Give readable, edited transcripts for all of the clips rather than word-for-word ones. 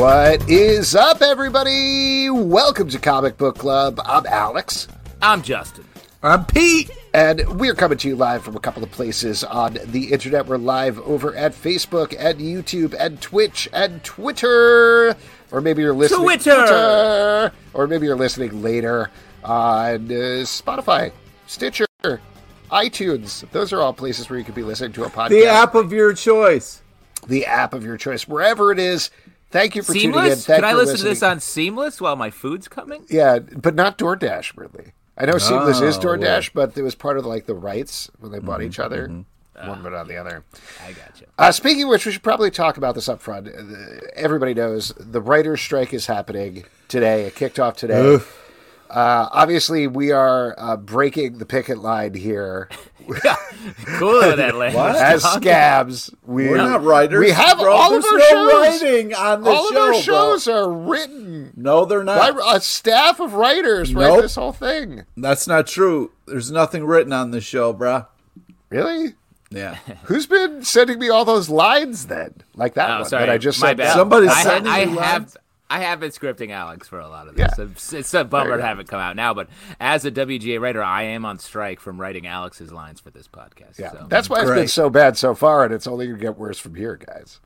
What is up, everybody? Welcome to Comic Book Club. I'm Alex. I'm Justin. I'm Pete. And we're coming to you live from a couple of places on the internet. We're live over at Facebook, and YouTube, and Twitch, and Twitter. Or maybe you're listening... Twitter! Or maybe you're listening later on Spotify, Stitcher, iTunes. Those are all places where you could be listening to a podcast. The app of your choice. The app of your choice. Wherever it is. Thank you for tuning in. Seamless? Thank Can I you for listen to this on Seamless while my food's coming? Yeah, but not DoorDash, really. I know Seamless is DoorDash, but it was part of the rights when they bought each other. One but on the other. I gotcha. Speaking of which, we should probably talk about this up front. Everybody knows the writer's strike is happening today. It kicked off today. Obviously, we are breaking the picket line here. Cooler that land. As scabs. We're not writers. We have bro. all of our There's shows. no writing on the all show, of our shows are written. No, they're not. A staff of writers write Nope. this whole thing. That's not true. There's nothing written on the show, bruh. Really? Yeah. Who's been sending me all those lines then? Like that one sorry. that I just My said. bad. Somebody's I sending you lines? have been scripting Alex for a lot of this. Yeah. It's a bummer to have it come out now, but as a WGA writer, I am on strike from writing Alex's lines for this podcast. Yeah, So. that's why it's been so bad so far, and it's only going to get worse from here, guys.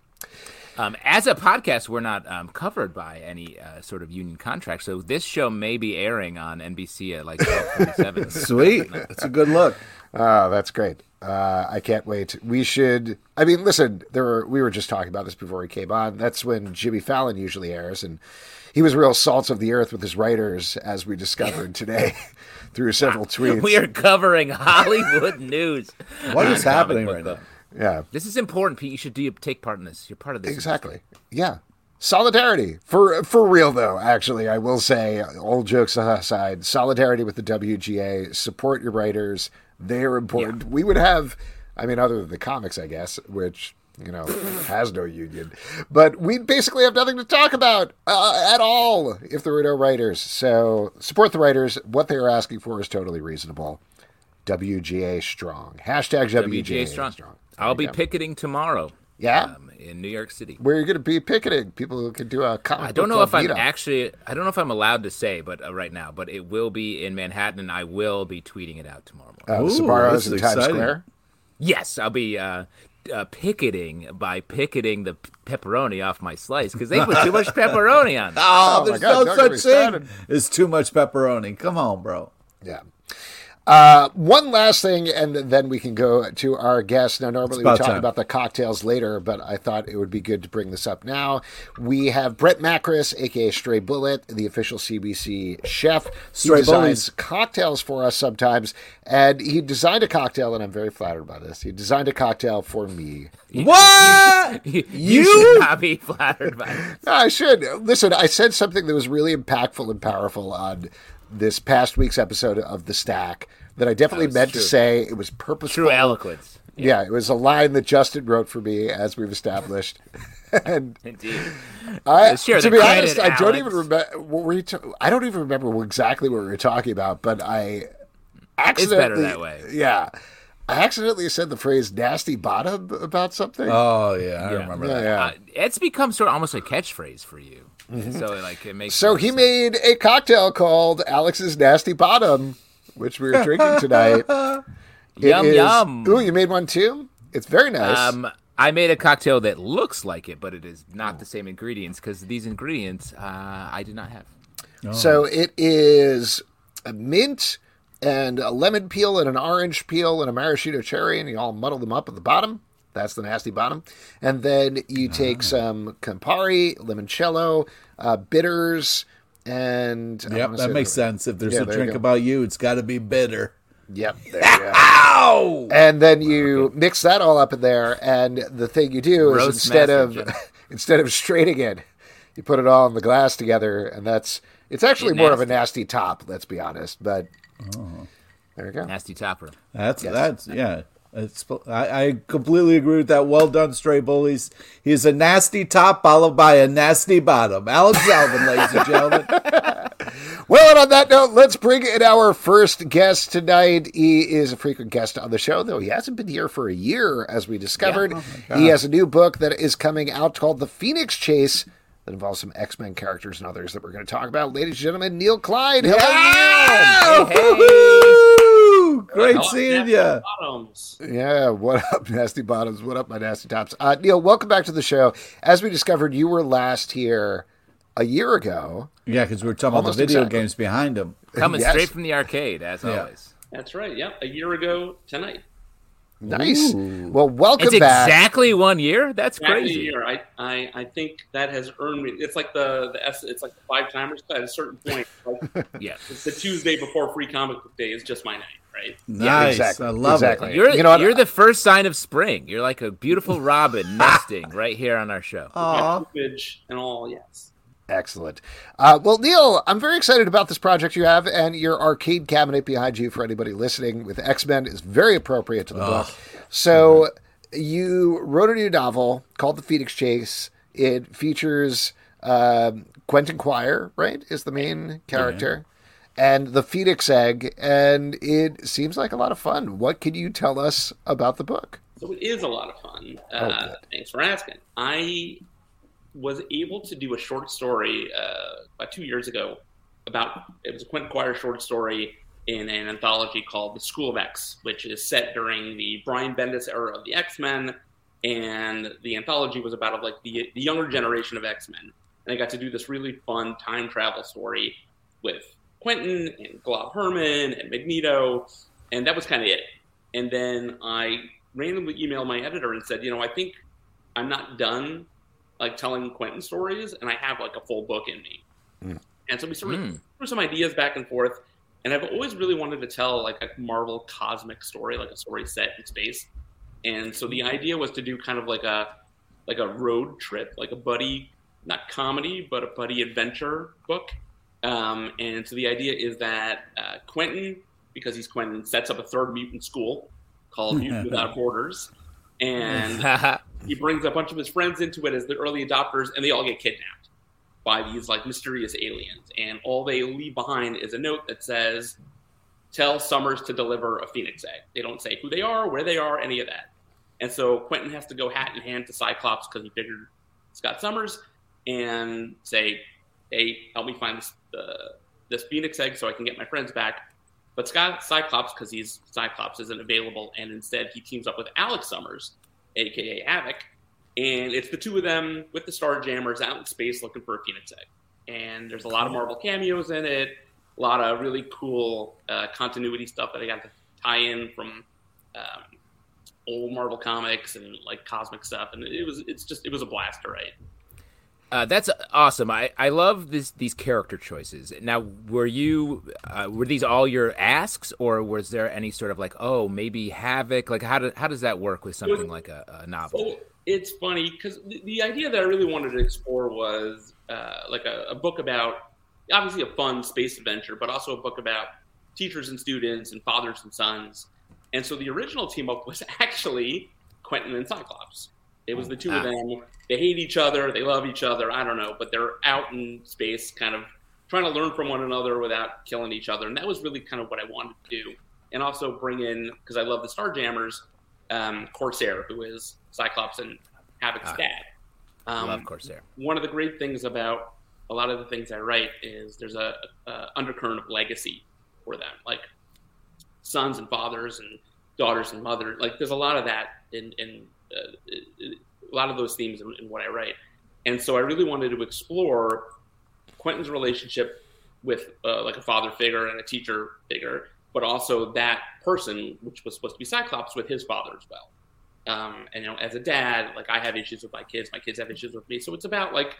As a podcast, we're not covered by any sort of union contract, so this show may be airing on NBC at 12:37. Sweet. That's a good look. Oh, that's great. I can't wait. We should. I mean, listen. We were just talking about this before we came on. That's when Jimmy Fallon usually airs, and he was real salts of the earth with his writers, as we discovered today through several tweets. We are covering Hollywood news. What is happening right now? Yeah, This is important, Pete. You should take part in this. You're part of this. exactly. Yeah, solidarity for real though. Actually, I will say, all jokes aside, solidarity with the WGA. Support your writers. They are important. We would have, other than the comics, I guess, which, has no union. But we'd basically have nothing to talk about at all if there were no writers. So support the writers. What they are asking for is totally reasonable. WGA strong. Hashtag WGA strong. I'll be picketing tomorrow. Yeah? In New York City. Where are you going to be picketing? People can do a comic I don't book know if club I'm meetup. I don't know if I'm allowed to say, but right now, but it will be in Manhattan, and I will be tweeting it out tomorrow morning. Sbarro's in that's Times exciting. Square. Yes, I'll be picketing the pepperoni off my slice because they put too much pepperoni on it. Oh, my there's God, no don't get me such started. thing as too much pepperoni. Come on, bro. Yeah. One last thing, and then we can go to our guest. Now, normally we talk about the cocktails later, but I thought it would be good to bring this up now. We have Brett Macris, a.k.a. Stray Bullet, the official CBC chef. He designs cocktails for us sometimes, and he designed a cocktail, and I'm very flattered by this. He designed a cocktail for me. What? You should not be flattered by it. No, I should. Listen, I said something that was really impactful and powerful on this past week's episode of The Stack that I definitely meant to say. It was purposeful. True eloquence. Yeah, it was a line that Justin wrote for me, as we've established. And Indeed. to be honest, credit, I don't Alex. even remember what were I don't even remember exactly what we were talking about, but I accidentally. It's better that way. Yeah, I accidentally said the phrase "nasty bottom" about something. Oh, yeah. I remember that. Yeah. It's become sort of almost a catchphrase for you. So it makes So he made a cocktail called Alex's Nasty Bottom, which we were drinking tonight. Yum. Ooh, you made one too? It's very nice. I made a cocktail that looks like it, but it is not the same ingredients because these ingredients I did not have. So it is a mint and a lemon peel and an orange peel and a maraschino cherry, and you all muddle them up at the bottom. That's the Nasty Bottom. And then you take some Campari, limoncello, bitters, and... Yep, that makes sense. If there's a there you drink go. about you, it's got to be bitter. Yep, there you go. Ow! And then you mix that all up in there, and the thing you do is Roast instead of straining it, you put it all in the glass together, and it's actually more of a nasty top, let's be honest, but there you go. Nasty topper. That's yeah. I completely agree with that. Well done, Stray Bullies. He's a nasty top followed by a nasty bottom. Alex Alvin, ladies and gentlemen. Well, and on that note, let's bring in our first guest tonight. He is a frequent guest on the show, though he hasn't been here for a year, as we discovered. Yeah. He has a new book that is coming out called The Phoenix Chase, that involves some X-Men characters and others that we're going to talk about. Ladies and gentlemen, Neil Klein. Yeah! Hello, Woo-hoo! Great seeing you. Yeah, what up, Nasty Bottoms? What up, my Nasty Tops? Neil, welcome back to the show. As we discovered, you were last here a year ago. Yeah, because we were talking about the video games behind him. Coming straight from the arcade, as always. That's right. Yep, a year ago tonight. Nice. Ooh. Well, welcome it's back. Exactly 1 year. That's crazy. A year. I think that has earned me. It's like it's like the five timers. At a certain point, like, yeah, it's the Tuesday before Free Comic Book Day is just my night, right? Nice. Yeah, exactly. I love it. You're the first sign of spring. You're like a beautiful robin nesting right here on our show. Aww. And all, yes. Excellent. Well, Neil, I'm very excited about this project you have, and your arcade cabinet behind you for anybody listening with X-Men is very appropriate to the book. So you wrote a new novel called The Phoenix Chase. It features Quentin Quire, right, is the main character, and the Phoenix Egg, and it seems like a lot of fun. What can you tell us about the book? So it is a lot of fun. Thanks for asking. I was able to do a short story about 2 years ago it was a Quentin Quire short story in an anthology called The School of X, which is set during the Brian Bendis era of the X-Men, and the anthology was about like the younger generation of X-Men. And I got to do this really fun time travel story with Quentin and Glob Herman and Magneto, and that was kind of it. And then I randomly emailed my editor and said, I think I'm not done like telling Quentin stories, and I have like a full book in me. And so we sort of threw some ideas back and forth, and I've always really wanted to tell like a Marvel cosmic story, like a story set in space. And so the idea was to do kind of like a road trip, like a buddy, not comedy, but a buddy adventure book. And so the idea is that Quentin, because he's Quentin, sets up a third mutant school called Mutant Without Borders. And he brings a bunch of his friends into it as the early adopters, and they all get kidnapped by these like mysterious aliens. And all they leave behind is a note that says, "Tell Summers to deliver a Phoenix Egg." They don't say who they are, where they are, any of that. And so Quentin has to go hat in hand to Cyclops because he figured Scott Summers and say, "Hey, help me find this Phoenix Egg so I can get my friends back." But Cyclops, because he's Cyclops, isn't available, and instead he teams up with Alex Summers, a.k.a. Havoc, and it's the two of them with the Starjammers out in space looking for a Phoenix Egg. And there's a lot of Marvel cameos in it, a lot of really cool continuity stuff that I got to tie in from old Marvel comics and like cosmic stuff, and it was a blast to write. That's awesome. I love these character choices. Now, were these all your asks, or was there any sort of like, oh, maybe Havoc? Like, how does that work with something like a novel? So it's funny because the idea that I really wanted to explore was like a book about obviously a fun space adventure, but also a book about teachers and students and fathers and sons. And so the original team up was actually Quentin and Cyclops. It was the two of them. They hate each other. They love each other. I don't know. But they're out in space kind of trying to learn from one another without killing each other. And that was really kind of what I wanted to do. And also bring in, because I love the Starjammers, Corsair, who is Cyclops and Havoc's dad. I love Corsair. One of the great things about a lot of the things I write is there's a undercurrent of legacy for them. Like sons and fathers and daughters and mothers. Like there's a lot of that in a lot of those themes in what I write. And so I really wanted to explore Quentin's relationship with like a father figure and a teacher figure, but also that person, which was supposed to be Cyclops, with his father as well. And, as a dad, like I have issues with my kids have issues with me. So it's about like,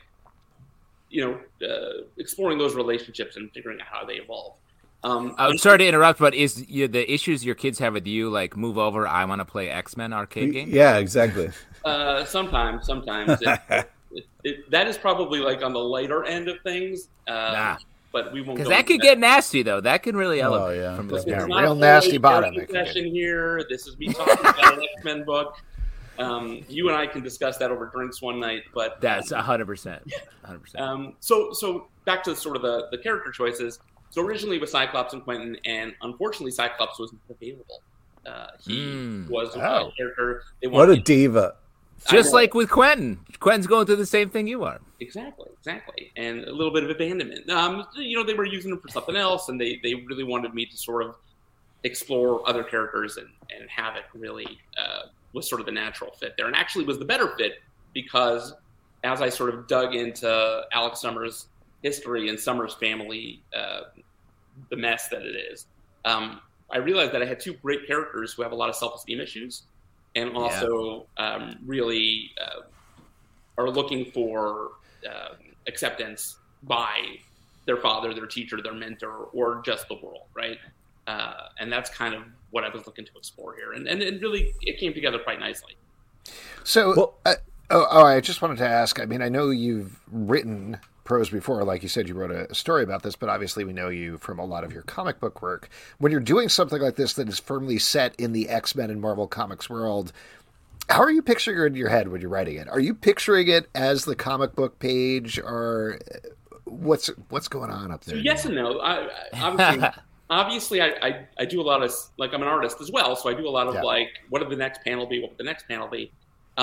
exploring those relationships and figuring out how they evolve. I'm sorry to interrupt, but is the issues your kids have with you like move over? I want to play X-Men arcade game. Yeah, exactly. Sometimes that is probably like on the lighter end of things. But we won't. Because that could get nasty, though. That can really elevate from this. Yeah, real nasty bottom. Session here. This is me talking about an X-Men book. You and I can discuss that over drinks one night, but that's 100%. 100%. So back to sort of the character choices. So originally with Cyclops and Quentin, and unfortunately Cyclops wasn't available. He was a character. What a diva. Just like with Quentin. Quentin's going through the same thing you are. Exactly. And a little bit of abandonment. They were using him for something else, and they really wanted me to sort of explore other characters, and Havoc really was sort of the natural fit there, and actually was the better fit because as I sort of dug into Alex Summers' history and Summers' family, the mess that it is, I realized that I had two great characters who have a lot of self-esteem issues, and also really are looking for acceptance by their father, their teacher, their mentor, or just the world, right? And that's kind of what I was looking to explore here. And really, it came together quite nicely. So, I just wanted to ask, I mean, I know you've written prose before. Like you said, you wrote a story about this, but obviously we know you from a lot of your comic book work. When you're doing something like this that is firmly set in the X-Men and Marvel Comics world, how are you picturing it in your head when you're writing it? Are you picturing it as the comic book page, or what's going on up there? So yes and no. Obviously, I do a lot of, like, I'm an artist as well, so I do a lot of like, what would the next panel be? What would the next panel be?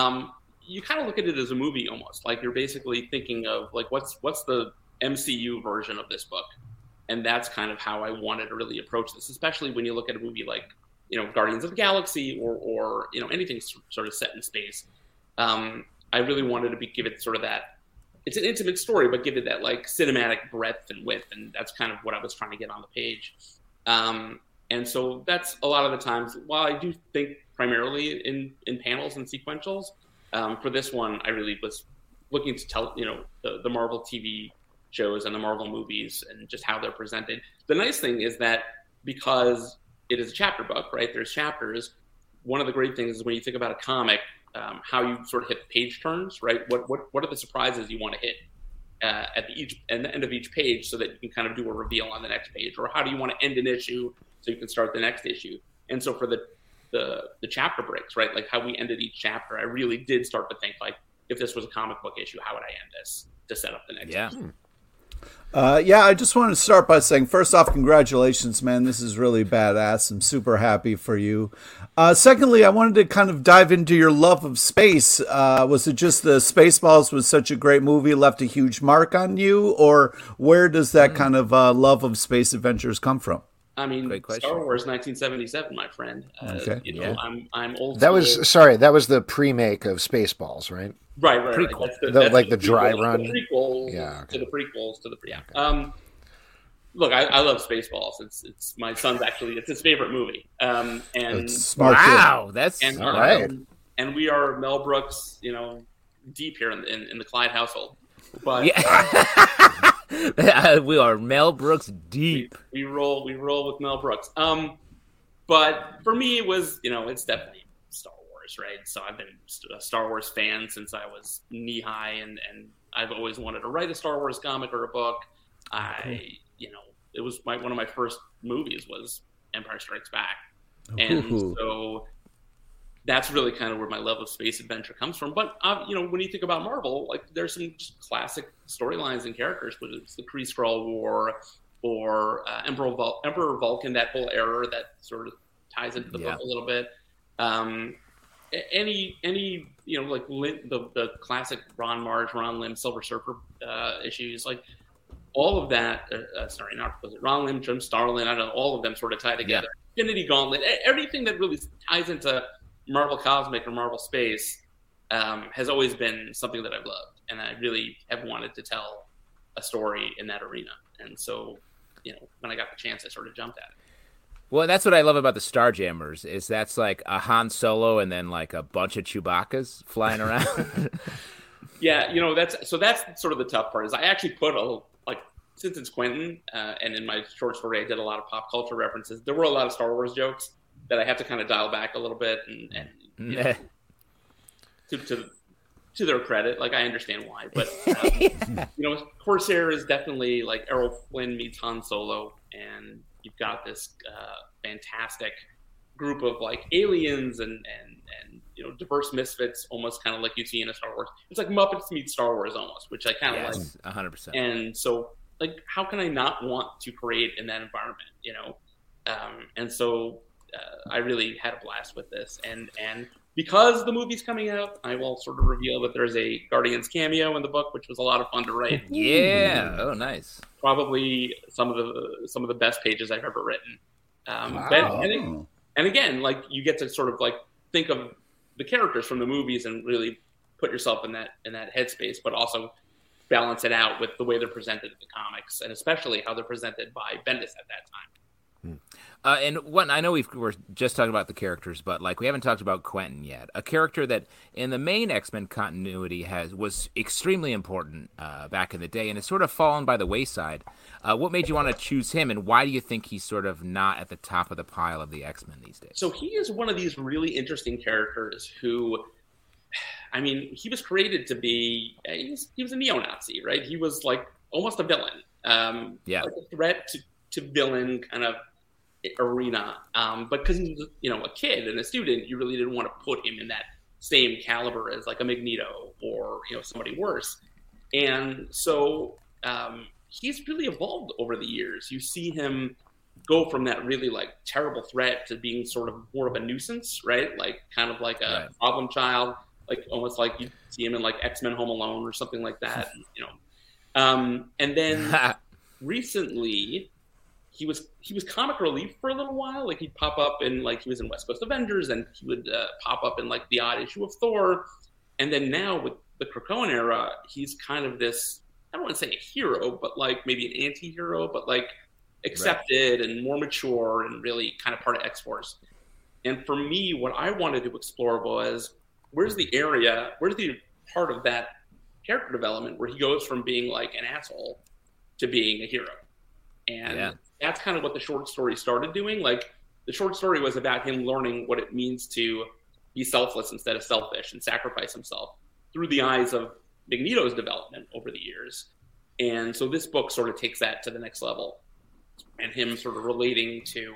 You kind of look at it as a movie almost. Like, you're basically thinking of like, what's the MCU version of this book? And that's kind of how I wanted to really approach this, especially when you look at a movie like, Guardians of the Galaxy or anything sort of set in space. I really wanted to give it sort of that, it's an intimate story, but give it that like cinematic breadth and width. And that's kind of what I was trying to get on the page. And so that's a lot of the times, while I do think primarily in panels and sequentials, for this one, I really was looking to tell, the Marvel TV shows and the Marvel movies and just how they're presented. The nice thing is that because it is a chapter book, right? There's chapters. One of the great things is when you think about a comic, how you sort of hit page turns, right? What are the surprises you want to hit at the end of each page so that you can kind of do a reveal on the next page? Or how do you want to end an issue so you can start the next issue? And so for the chapter breaks, right? Like how we ended each chapter, I really did start to think like, if this was a comic book issue, how would I end this to set up the next issue? I just want to start by saying, first off, congratulations, man. This is really badass. I'm super happy for you. Secondly, I wanted to kind of dive into your love of space. Was it just the Spaceballs was such a great movie, left a huge mark on you? Or where does that kind of love of space adventures come from? I mean, Star Wars 1977, my friend. Okay. I'm old. That was the pre-make of Spaceballs, right? Right. That's the dry run. The prequels to the prequels to the Look, I love Spaceballs. It's my son's it's his favorite movie. And smart that's all right. And we are Mel Brooks, deep here in the Clyde household. But we are Mel Brooks deep. We roll with Mel Brooks. But for me, it was it's definitely Star Wars, right? So I've been a Star Wars fan since I was knee high, and I've always wanted to write a Star Wars comic or a book. It was one of my first movies was Empire Strikes Back, and so that's really kind of where my love of space adventure comes from. But when you think about Marvel, like there's some classic storylines and characters, whether it's the Kree Skrull War or Emperor Vulcan, that whole era that sort of ties into the book a little bit. Any like the classic Ron Marge, Ron Lim, Silver Surfer issues, like all of that. Ron Lim, Jim Starlin. I don't know. All of them sort of tie together. Yeah. Infinity Gauntlet. Everything that really ties into Marvel Cosmic or Marvel Space has always been something that I've loved, and I really have wanted to tell a story in that arena. And so, when I got the chance, I sort of jumped at it. Well, that's what I love about the Starjammers is that's like a Han Solo and then like a bunch of Chewbacca's flying around. Yeah, that's sort of the tough part is I actually put since it's Quentin, and in my short story I did a lot of pop culture references. There were a lot of Star Wars jokes that I have to kind of dial back a little bit, and to their credit, like I understand why, but Corsair is definitely like Errol Flynn meets Han Solo, and you've got this fantastic group of like aliens and diverse misfits, almost kind of like you see in a Star Wars. It's like Muppets meet Star Wars almost, which I kind of like. 100%. And so, like, how can I not want to create in that environment? And so I really had a blast with this, and because the movie's coming out, I will sort of reveal that there's a Guardians cameo in the book, which was a lot of fun to write. Yeah. Oh, nice. Probably some of the best pages I've ever written. Wow. And again, like you get to sort of like think of the characters from the movies and really put yourself in that headspace, but also balance it out with the way they're presented in the comics, and especially how they're presented by Bendis at that time. And one, I know we're just talking about the characters, but like we haven't talked about Quentin yet, a character that in the main X-Men continuity was extremely important back in the day, and has sort of fallen by the wayside. What made you want to choose him, and why do you think he's sort of not at the top of the pile of the X-Men these days? So he is one of these really interesting characters who, I mean, he was created to be, he was a neo-Nazi, right? He was like almost a villain. Like a threat to villain kind of arena. But because he was, a kid and a student, you really didn't want to put him in that same caliber as like a Magneto or, somebody worse. And so he's really evolved over the years. You see him go from that really like terrible threat to being sort of more of a nuisance, right? Like kind of like a problem child, like almost like you see him in like X-Men Home Alone or something like that, and then recently he was comic relief for a little while. Like he'd pop up in like he was in West Coast Avengers, and he would pop up in like the odd issue of Thor. And then now with the Krakoan era, he's kind of this, I don't want to say a hero, but like maybe an anti-hero, but like accepted and more mature and really kind of part of X-Force. And for me, what I wanted to explore was where's the part of that character development where he goes from being like an asshole to being a hero. And that's kind of what the short story started doing. Like the short story was about him learning what it means to be selfless instead of selfish and sacrifice himself through the eyes of Magneto's development over the years. And so this book sort of takes that to the next level, and him sort of relating to,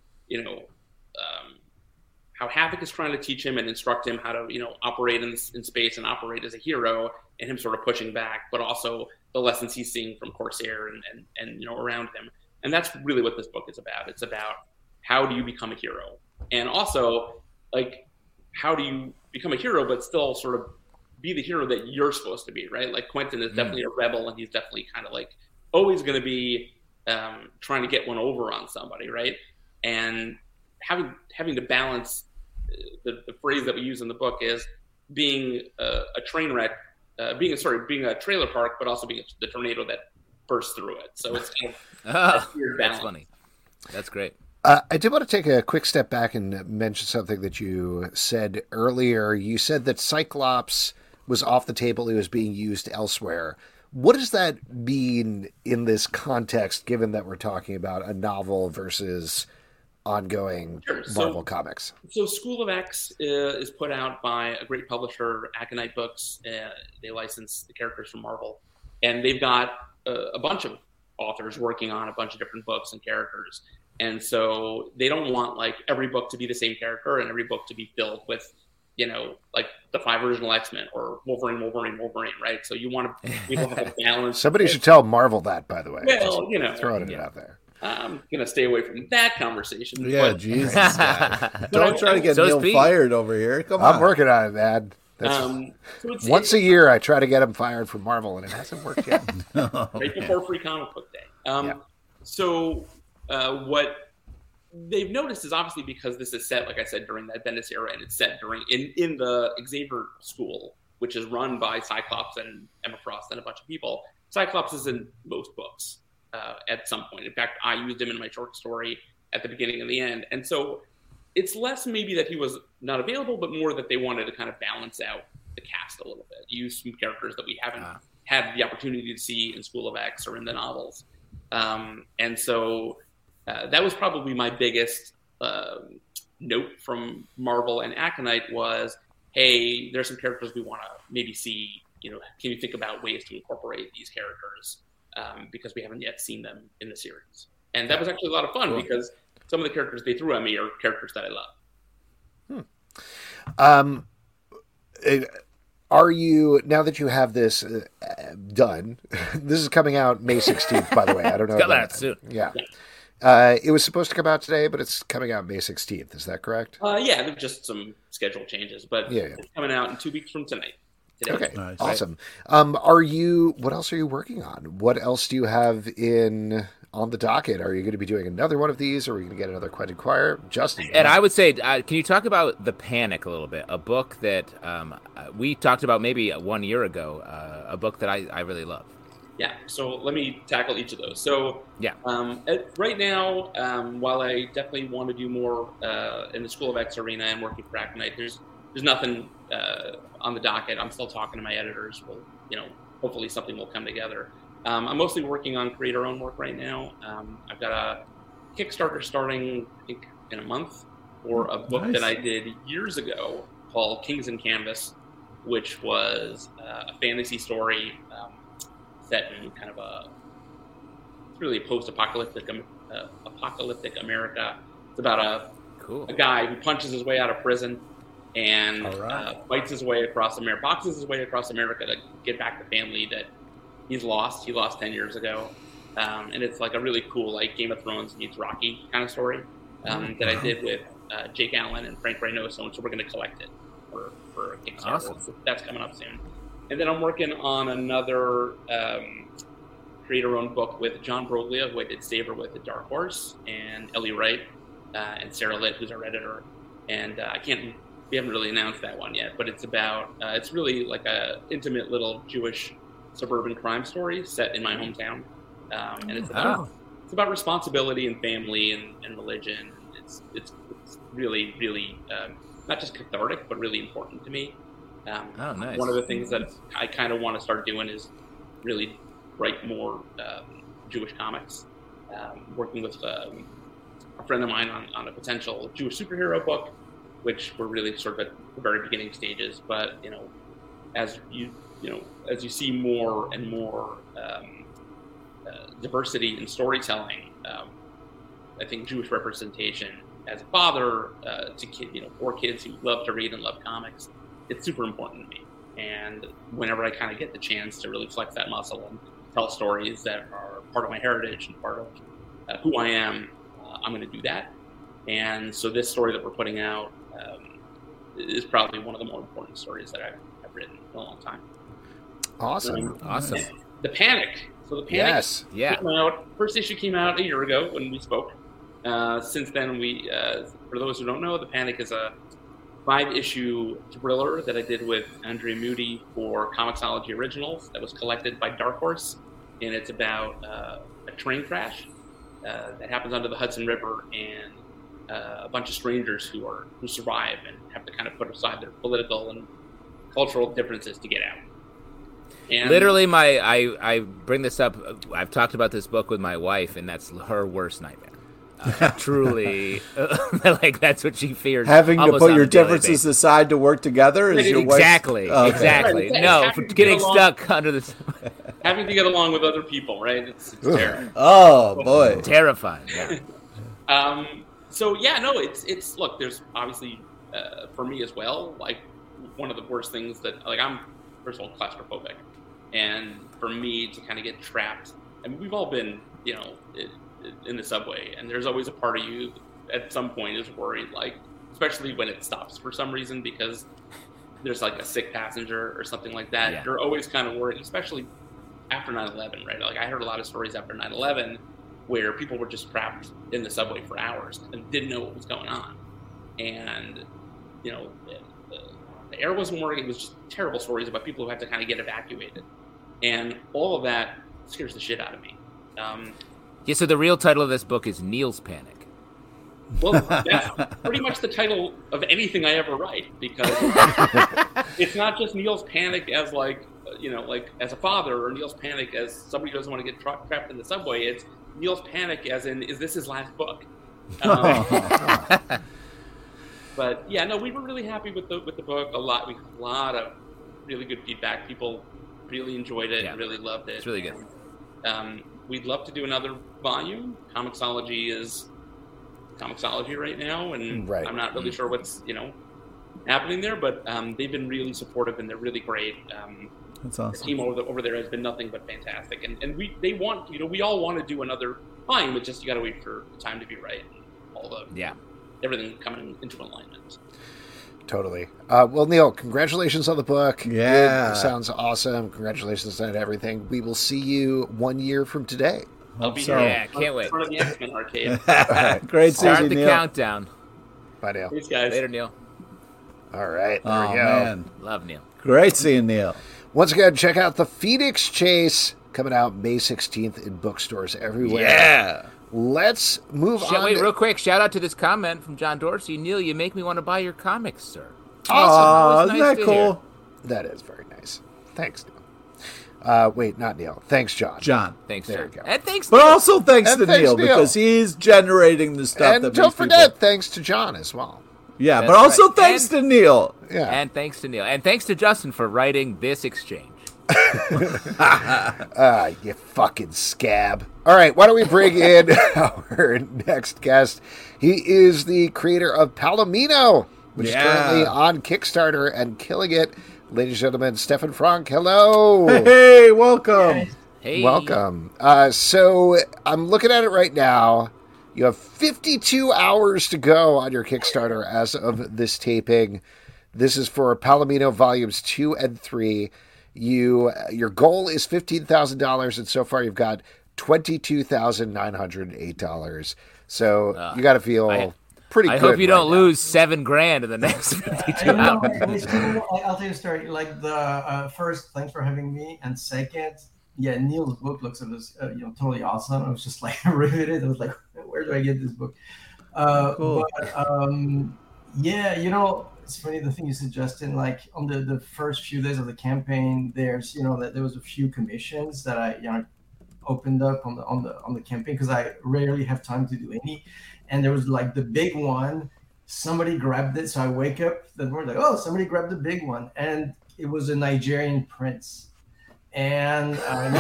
how Havoc is trying to teach him and instruct him how to, operate in space and operate as a hero, and him sort of pushing back, but also the lessons he's seeing from Corsair and around him. And that's really what this book is about. It's about how do you become a hero, and also like how do you become a hero but still sort of be the hero that you're supposed to be, right? Like Quentin is definitely a rebel, and he's definitely kind of like always going to be trying to get one over on somebody, right? And having to balance the phrase that we use in the book is being a train wreck, being a trailer park, but also being the tornado that bursts through it. So it's kind of that weird balance. That's funny. That's great. I did want to take a quick step back and mention something that you said earlier. You said that Cyclops was off the table. He was being used elsewhere. What does that mean in this context, given that we're talking about a novel versus ongoing Marvel comics? So School of X is put out by a great publisher, Aconite Books. They license the characters from Marvel. And they've got a bunch of authors working on a bunch of different books and characters. And so they don't want like every book to be the same character and every book to be filled with, like the 5 original X-Men or Wolverine, right? So you want to have a balance. Somebody should tell Marvel that, by the way. Well, throwing it out there. I'm going to stay away from that conversation. Yeah, Jesus. Don't try to get Neil fired over here. Come on. I'm working on it, man. Once a year, I try to get him fired from Marvel, and it hasn't worked yet. Right before Free Comic Book Day. So what they've noticed is obviously because this is set, like I said, during that Bendis era, and it's set in the Xavier School, which is run by Cyclops and Emma Frost and a bunch of people. Cyclops is in most books at some point. In fact, I used him in my short story at the beginning and the end. And so it's less maybe that he was not available, but more that they wanted to kind of balance out the cast a little bit, use some characters that we haven't had the opportunity to see in School of X or in the novels. And so that was probably my biggest note from Marvel and Aconite was, hey, there's some characters we want to maybe see, can you think about ways to incorporate these characters because we haven't yet seen them in the series. And that was actually a lot of fun because some of the characters they threw at me are characters that I love. Are you, now that you have this done, this is coming out May 16th, by the way. I don't know. Got that soon. Yeah. It was supposed to come out today, but it's coming out May 16th. Is that correct? Yeah, there's just some schedule changes, but it's coming out in 2 weeks from tonight. Today. Okay, Nice. awesome. What else are you working on? What else do you have on the docket? Are you going to be doing another one of these, or are we going to get another Quentin Quire? Justin. And I would say, can you talk about The Panic a little bit? A book that we talked about maybe 1 year ago, a book that I really love. Yeah, so let me tackle each of those. So, yeah, right now, while I definitely want to do more in the School of X arena and working for Aconite, there's nothing on the docket. I'm still talking to my editors. Hopefully something will come together. I'm mostly working on creator-owned work right now. I've got a Kickstarter starting, I think, in a month for a book that I did years ago called Kings and Canvas, which was a fantasy story set in kind of it's really a post-apocalyptic America. It's about a guy who punches his way out of prison and fights his way across America, boxes his way across America to get back the family that he's lost. He lost 10 years ago. And it's like a really cool, like Game of Thrones meets Rocky kind of story that I did with Jake Allen and Frank Reynoso. And so we're going to collect it for a Kickstarter. Awesome. So that's coming up soon. And then I'm working on another creator-owned book with John Broglia, who I did Saber with at Dark Horse, and Ellie Wright, and Sarah Litt, who's our editor. And we haven't really announced that one yet, but it's about, it's really like a intimate little Jewish suburban crime story set in my hometown. And it's about responsibility and family and religion. It's really, really not just cathartic, but really important to me. Nice. One of the things that I kind of want to start doing is really write more Jewish comics. Working with a friend of mine on a potential Jewish superhero book, which we're really sort of at the very beginning stages. But as you see more and more diversity in storytelling, I think Jewish representation as a father for kids who love to read and love comics, it's super important to me. And whenever I kind of get the chance to really flex that muscle and tell stories that are part of my heritage and part of who I am, I'm going to do that. And so this story that we're putting out is probably one of the more important stories that I've written in a long time. Awesome. Awesome. The Panic. So The Panic. Yes. Yeah. Came out, first issue came out a year ago when we spoke. Since then, for those who don't know, The Panic is a 5-issue thriller that I did with Andrea Moody for Comixology Originals that was collected by Dark Horse. And it's about a train crash that happens under the Hudson River, and a bunch of strangers who survive and have to kind of put aside their political and cultural differences to get out. And literally, I bring this up. I've talked about this book with my wife, and that's her worst nightmare. Truly, like that's what she fears. Having to put your differences basis. aside to work together is your exactly, wife? Exactly. Right. No, for getting stuck under this. Having to get along with other people, right? It's terrible. Oh boy, Terrifying. Yeah. So yeah, no, it's look. There's obviously for me as well. Like one of the worst things that I'm first of all claustrophobic, and for me to kind of get trapped. I mean, we've all been, in the subway, and there's always a part of you at some point is worried, like especially when it stops for some reason because there's like a sick passenger or something like that. Yeah. You're always kind of worried, especially after 9/11, right? Like I heard a lot of stories after 9/11 where people were just trapped in the subway for hours and didn't know what was going on, and the air wasn't working. It was just terrible stories about people who had to kind of get evacuated, and all of that scares the shit out of me. Yeah, so the real title of this book is Neil's Panic. Well, that's pretty much the title of anything I ever write, because it's not just Neil's Panic as like as a father, or Neil's Panic as somebody who doesn't want to get trapped in the subway. It's Neil's Panic as in, is this his last book? But yeah, no, we were really happy with the book. We got a lot of really good feedback. People really enjoyed it and really loved it. It's really good. We'd love to do another volume. Comixology is Comixology right now, and I'm not really sure what's happening there, but they've been really supportive and they're really great. That's awesome. The team over there has been nothing but fantastic, and we all want to do another fine, but just you got to wait for the time to be right and all the Yeah. everything coming into alignment. Totally. Well, Neil, congratulations on the book. Yeah. It sounds awesome. Congratulations on everything. We will see you 1 year from today. I'll be so. here. Yeah, can't wait. In front of the X-Men arcade. Great seeing Start you, the Neil. countdown. Bye, Neil. Thanks, guys. Later, Neil. All right. There Oh, we go. man. Love Neil. Great seeing Neil. Once again, check out The Phoenix Chase, coming out May 16th in bookstores everywhere. Yeah. Let's move on. Wait, real quick. Shout out to this comment from John Dorsey. Neil, you make me want to buy your comics, sir. Oh, That was isn't nice that to cool? That is very nice. Thanks, Neil. Wait, not Neil. Thanks, John. John. Thanks, There sir. you go. And thanks, But Neil. also thanks And to thanks, Neil, Neil. because he's generating the stuff And that don't makes forget, people... thanks to John as well. Yeah, That's but also right. thanks And- to Neil. Yeah. And thanks to Neil. And thanks to Justin for writing this exchange. You fucking scab. All right, why don't we bring in our next guest? He is the creator of Palomino, which is currently on Kickstarter and killing it. Ladies and gentlemen, Stefan Frank, hello. Hey, welcome. Hey. Welcome. So I'm looking at it right now. You have 52 hours to go on your Kickstarter as of this taping. This is for Palomino Volumes 2 and 3. Your goal is $15,000, and so far you've got $22,908. So you got to feel pretty I good. hope you don't right now. lose $7,000 in the next 52 hours. I'll tell you a story. Like the first, thanks for having me, and second, yeah, Neil's book looks totally awesome. I was just like riveted. I was like, where do I get this book? Cool. But yeah, it's funny the thing you suggested. Like on the first few days of the campaign, there's that there was a few commissions that I opened up on the campaign because I rarely have time to do any, and there was like the big one. Somebody grabbed it, so I wake up the morning like, oh, somebody grabbed the big one, and it was a Nigerian prince. And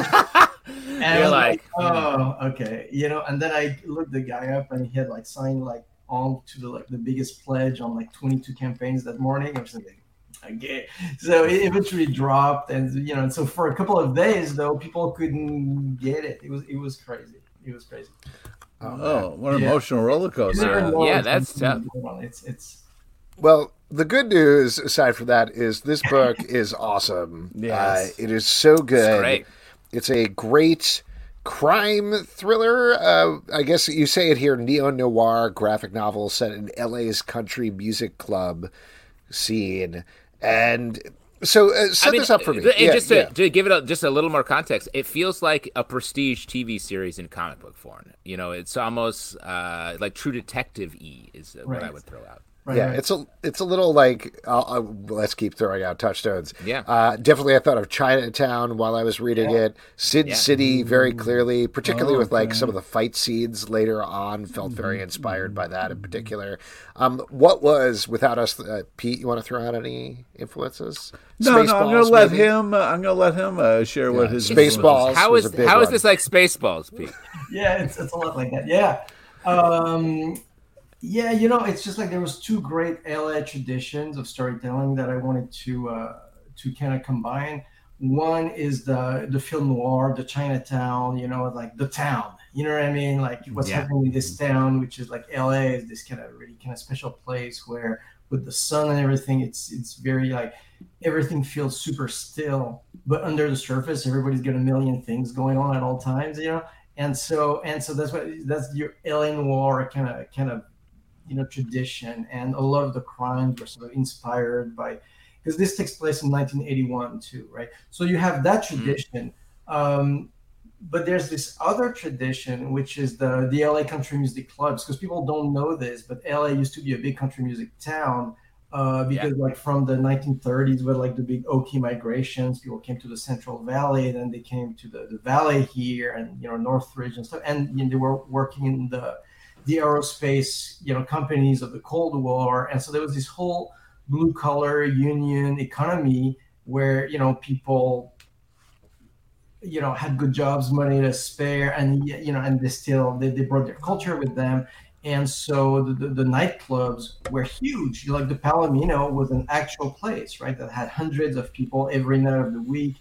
and You're I was like, oh, okay, and then I looked the guy up, and he had like signed like on to the biggest pledge on like 22 campaigns that morning. I was like, okay, so it eventually dropped, and so for a couple of days though, people couldn't get it. It was crazy. It was crazy. Oh, what an emotional roller coaster. Yeah, that's tough. It's Well, the good news, aside from that, is this book is awesome. Yes. It is so good. It's great. It's a great crime thriller. I guess you say it here, neo-noir graphic novel set in LA's country music club scene. And so set this up for me. And Yeah, just yeah. to give it just a little more context, it feels like a prestige TV series in comic book form. It's almost like True Detective-y is what I Right. would throw out. right, Yeah, right. it's a little like let's keep throwing out touchstones. Yeah. Definitely, I thought of Chinatown while I was reading it. Sin Yeah. City, very clearly, particularly with like okay. some of the fight scenes later on, felt very inspired by that in particular. What was without us, Pete? You want to throw out any influences? No, I'm Spaceballs, gonna let maybe? him. I'm gonna let him share what his Spaceballs. influences- How was is a big how is one. this like Spaceballs, Pete? Yeah, it's a lot like that. Yeah. Yeah, it's just like there was two great LA traditions of storytelling that I wanted to kind of combine. One is the film noir, the Chinatown, like the town. You know what I mean? Like what's Yeah. happening in this town, which is like LA, is this kind of really kind of special place where with the sun and everything, it's very like everything feels super still, but under the surface, everybody's got a million things going on at all times, And so that's your LA noir kind of tradition, and a lot of the crimes were sort of inspired by, because this takes place in 1981 too, right? So you have that tradition, but there's this other tradition, which is the LA country music clubs, because people don't know this, but LA used to be a big country music town. Because like from the 1930s, with like the big Okie migrations, people came to the Central Valley, then they came to the Valley here, and Northridge and stuff, and they were working in the aerospace companies of the Cold War, and so there was this whole blue collar union economy where people had good jobs, money to spare, and and they brought their culture with them. And so the nightclubs were huge. The Palomino was an actual place, right, that had hundreds of people every night of the week.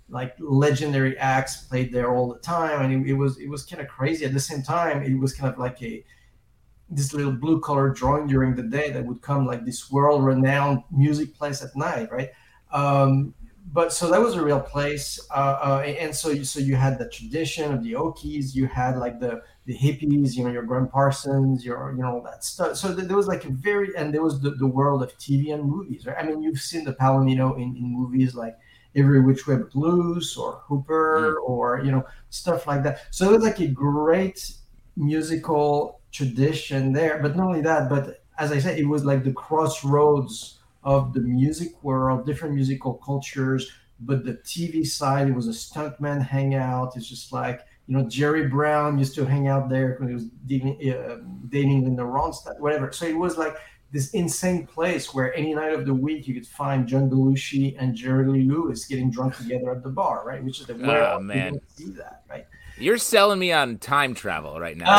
like legendary acts played there all the time, and it was kind of crazy. At the same time, it was kind of like this little blue collar drawing during the day that would come like this world renowned music place at night, right? But so that was a real place, and so you had the tradition of the Okies, you had like the hippies, your Graham Parsons, all that stuff. So there was like and there was the world of TV and movies, right? I mean, you've seen the Palomino in movies like Every Which Way But Loose or Hooper or stuff like that. So it was like a great musical tradition there. But not only that, but as I said, it was like the crossroads of the music world, different musical cultures. But the TV side, it was a stuntman hangout. It's just like, Jerry Brown used to hang out there when he was dating Linda Ronstadt, whatever. So it was like this insane place where any night of the week you could find John Belushi and Jerry Lee Lewis getting drunk together at the bar, right? Which is where you don't see that, right? You're selling me on time travel right now.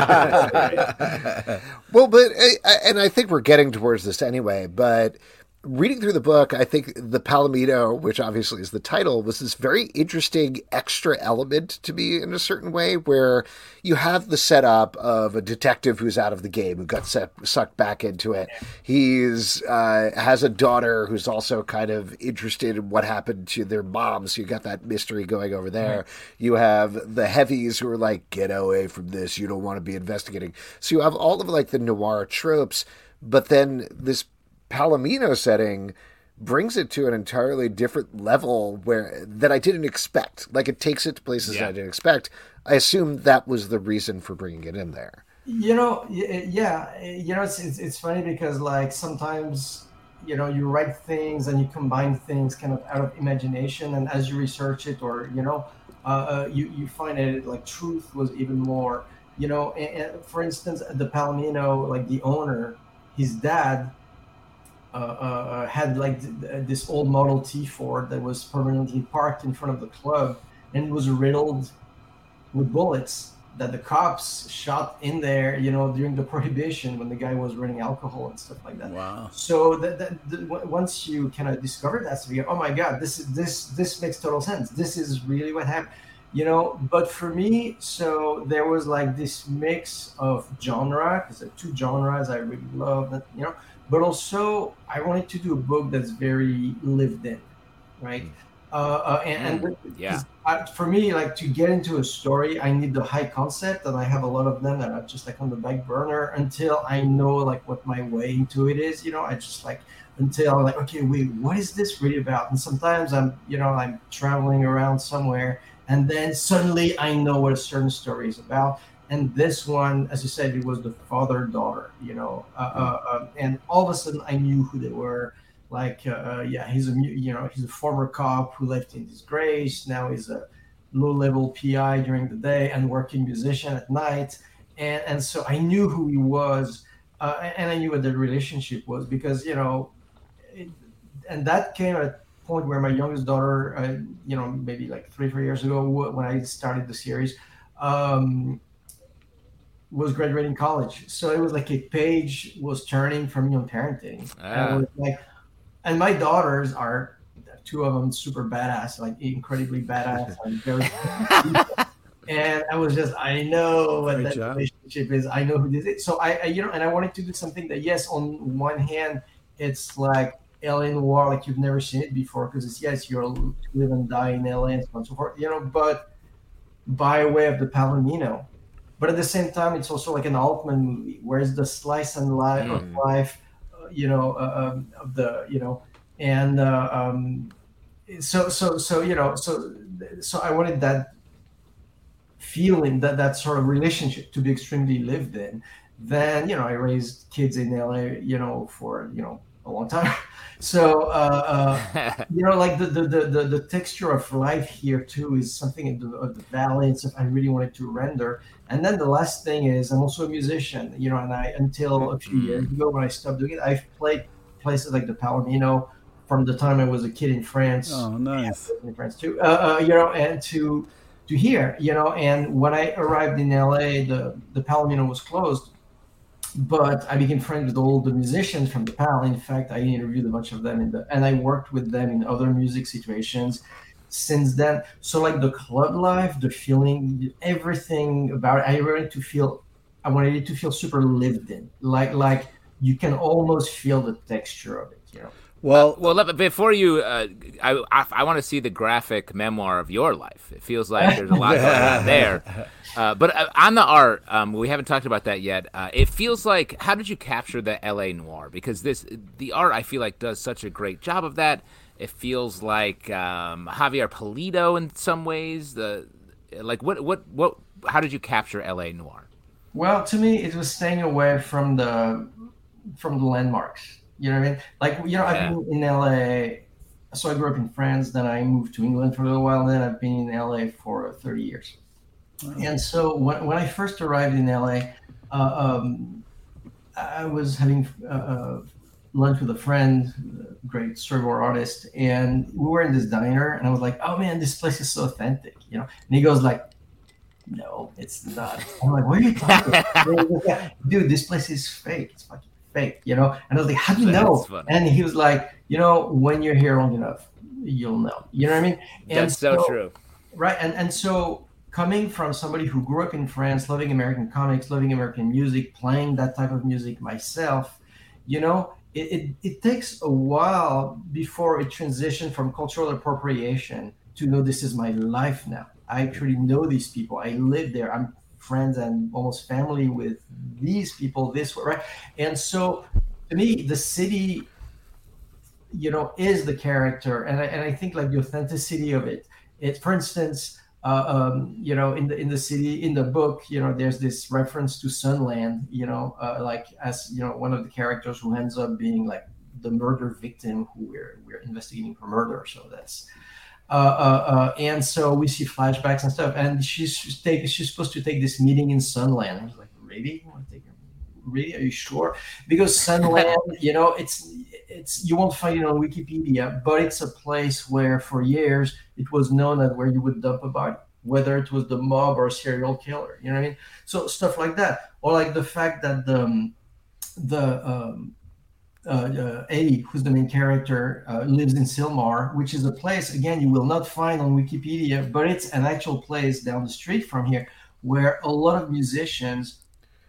Well, but and I think we're getting towards this anyway, but reading through the book, I think the Palomino, which obviously is the title, was this very interesting extra element to me in a certain way, where you have the setup of a detective who's out of the game, who got sucked back into it. He's has a daughter who's also kind of interested in what happened to their mom, so you got that mystery going over there. Right. You have the heavies who are like, get away from this, you don't want to be investigating. So you have all of like the noir tropes, but then this Palomino setting brings it to an entirely different level that I didn't expect. Like, it takes it to places I didn't expect. I assume that was the reason for bringing it in there. It's funny because like sometimes you write things and you combine things kind of out of imagination, and as you research it, or you find it like truth was even more. And for instance, the Palomino, like the owner, his dad had like this old Model T Ford that was permanently parked in front of the club, and it was riddled with bullets that the cops shot in there, during the Prohibition when the guy was running alcohol and stuff like that. Wow! So once you kind of discover that, so you go, oh my God, this makes total sense. This is really what happened, But for me, so there was like this mix of genre, because there are two genres I really love, that But also, I wanted to do a book that's very lived in, right? For me, like to get into a story, I need the high concept, and I have a lot of them that are just like on the back burner until I know like what my way into it is. I just like until I'm like, okay, wait, what is this really about? And sometimes I'm traveling around somewhere, and then suddenly I know what a certain story is about. And this one, as you said, it was the father-daughter, and all of a sudden I knew who they were. Like, he's a former cop who left in disgrace. Now he's a low-level PI during the day and working musician at night. And so I knew who he was, and I knew what the relationship was because, and that came at a point where my youngest daughter, maybe like 3-4 years ago when I started the series, was graduating college. So it was like a page was turning for me on parenting. And my daughters are, two of them super badass, like incredibly badass. And very and I was just, I know what that relationship is. I know who this is. So I and I wanted to do something that, yes, on one hand, it's like LA noir, like you've never seen it before, because it's, yes, you're to live and die in LA and so on and so forth, but by way of the Palomino. But at the same time, it's also like an Altman movie, where it's the slice and life of life, of the, and so I wanted that feeling, that sort of relationship to be extremely lived in. Then, I raised kids in LA, for, a long time. So, like the texture of life here too is something of the valley and stuff I really wanted to render. And then the last thing is I'm also a musician, and until a few years ago when I stopped doing it, I've played places like the Palomino from the time I was a kid in France. Oh, nice. In France too, and to here, and when I arrived in LA, the Palomino was closed. But I became friends with all the musicians from the PAL. In fact, I interviewed a bunch of them and I worked with them in other music situations. since then. So like the club life, the feeling, everything about it, I wanted it to feel super lived in, like you can almost feel the texture of it, you know. Well, before you, I want to see the graphic memoir of your life. It feels like there's a lot going on there. But on the art, we haven't talked about that yet. It feels like, how did you capture the LA noir? Because the art, I feel like, does such a great job of that. It feels like Javier Pulido in some ways. How did you capture LA noir? Well, to me, it was staying away from the landmarks. You know what I mean? Like, you know, I've been in LA. So I grew up in France. Then I moved to England for a little while. And then I've been in LA for 30 years. Wow. And so when I first arrived in LA, I was having lunch with a friend, a great storyboard artist, and we were in this diner. And I was like, "Oh man, this place is so authentic," you know. And he goes like, "No, it's not." I'm like, "What are you talking about?" Dude, this place is fake. It's fucking fake, you know. And I was like, "How do you know?" And he was like, "You know, when you're here long enough, you'll know." You know what I mean? And that's so true. Right. And so coming from somebody who grew up in France, loving American comics, loving American music, playing that type of music myself, you know, it takes a while before it transitioned from cultural appropriation to know this is my life now. I actually know these people. I live there. I'm friends and almost family with these people this way, right? And so to me, the city, you know, is the character. And I think like the authenticity of it, for instance, you know, in the city, in the book, you know, there's this reference to Sunland, you know, like as, you know, one of the characters who ends up being like the murder victim who we're investigating for murder. So that's, and so we see flashbacks and stuff. And she's supposed to take this meeting in Sunland. I was like, really? You want to take her? Really? Are you sure? Because Sunland, you know, it's you won't find it on Wikipedia, but it's a place where for years it was known as where you would dump a body, whether it was the mob or a serial killer. You know what I mean? So stuff like that, or like the fact that Eddie, who's the main character, lives in Sylmar, which is a place again you will not find on Wikipedia, but it's an actual place down the street from here where a lot of musicians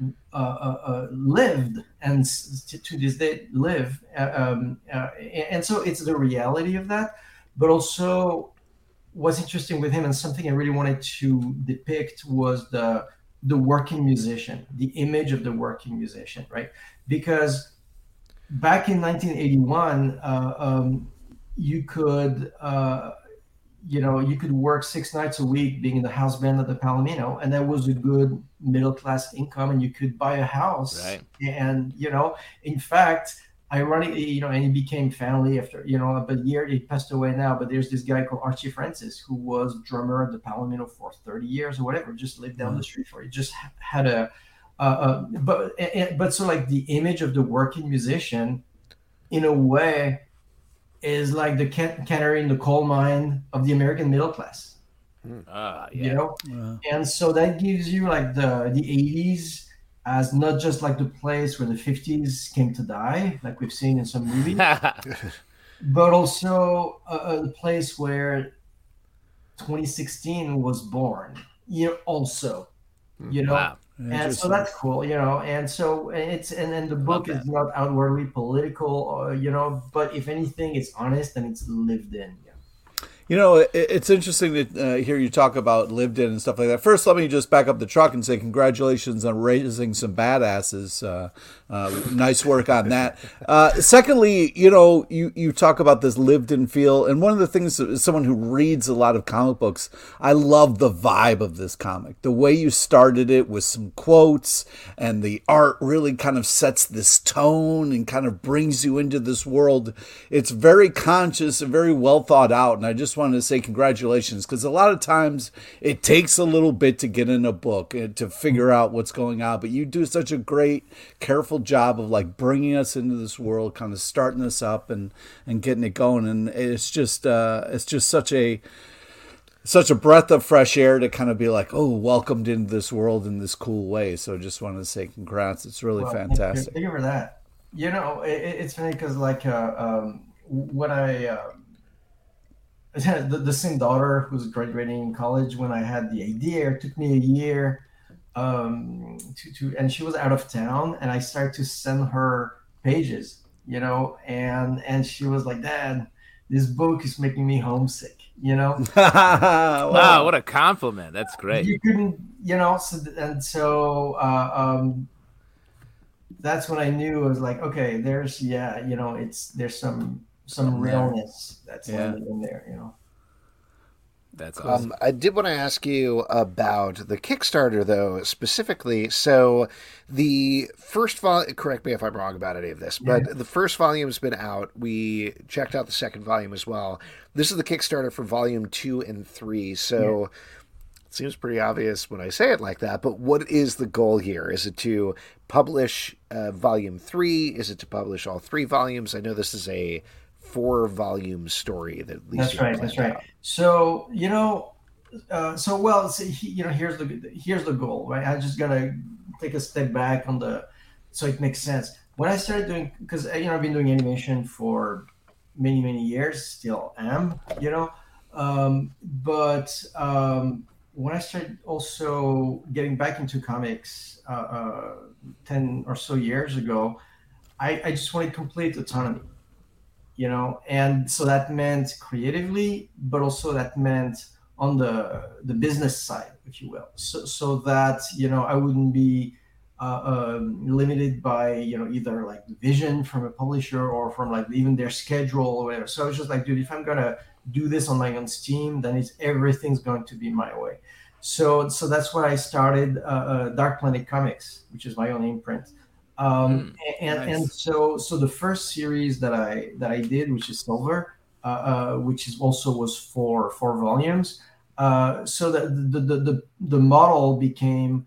lived and to this day live, and so it's the reality of that. But also, what's interesting with him and something I really wanted to depict was the working musician, the image of the working musician, right? Because back in 1981, you could you know, you could work 6 nights a week being in the house band at the Palomino, and that was a good middle class income, and you could buy a house. Right. And, you know, in fact, ironically, you know, and he became family after, you know, a year, he passed away now, but there's this guy called Archie Francis who was drummer at the Palomino for 30 years or whatever, just lived down the street for it. Just had but so like the image of the working musician in a way is like the canary in the coal mine of the American middle class. You know? And so that gives you like the 80s as not just like the place where the 50s came to die, like we've seen in some movies, but also a place where 2016 was born, you know, also, you know. Wow. And so that's cool, you know, and so it's and the book is not outwardly political, you know, but if anything, it's honest and it's lived in. Yeah. You know, it's interesting to hear you talk about lived in and stuff like that. First, let me just back up the truck and say congratulations on raising some badasses. Nice work on that. Secondly, you know, you talk about this lived in feel. And one of the things, as someone who reads a lot of comic books, I love the vibe of this comic. The way you started it with some quotes and the art really kind of sets this tone and kind of brings you into this world. It's very conscious and very well thought out. And I just wanted to say congratulations, because a lot of times it takes a little bit to get in a book and to figure out what's going on, but you do such a great, careful job of like bringing us into this world, kind of starting us up and getting it going. And it's just such a breath of fresh air to kind of be like, oh, welcomed into this world in this cool way. So just wanted to say congrats. It's really fantastic. Thank you for that. You know, it's funny because like when I the same daughter who's graduating in college when I had the idea. It took me a year and she was out of town, and I started to send her pages, and she was like, Dad, this book is making me homesick, Wow, what a compliment. That's great. You couldn't, that's when I knew. I was like, okay, there's some realness that's landed in there. That's awesome. I did want to ask you about the Kickstarter, though, specifically. So the first volume, correct me if I'm wrong about any of this, but the first volume's been out. We checked out the second volume as well. This is the Kickstarter for volume 2 and 3. So it seems pretty obvious when I say it like that, but what is the goal here? Is it to publish volume 3? Is it to publish all 3 volumes? I know this is a 4-volume story that at least that's right. So here's the goal, right? I just gotta take a step back so it makes sense. When I started doing, because I've been doing animation for many years, still am, but when I started also getting back into comics 10 or so years ago, I just wanted complete autonomy. And so that meant creatively, but also that meant on the business side, if you will, so that I wouldn't be limited by either like the vision from a publisher or from like even their schedule or whatever. So I was just like, dude, if I'm gonna do this on my own steam, then everything's going to be my way. So that's why I started Dark Planet Comics, which is my own imprint. And so the first series that I did, which is Silver, which was for 4 volumes. So that the model became,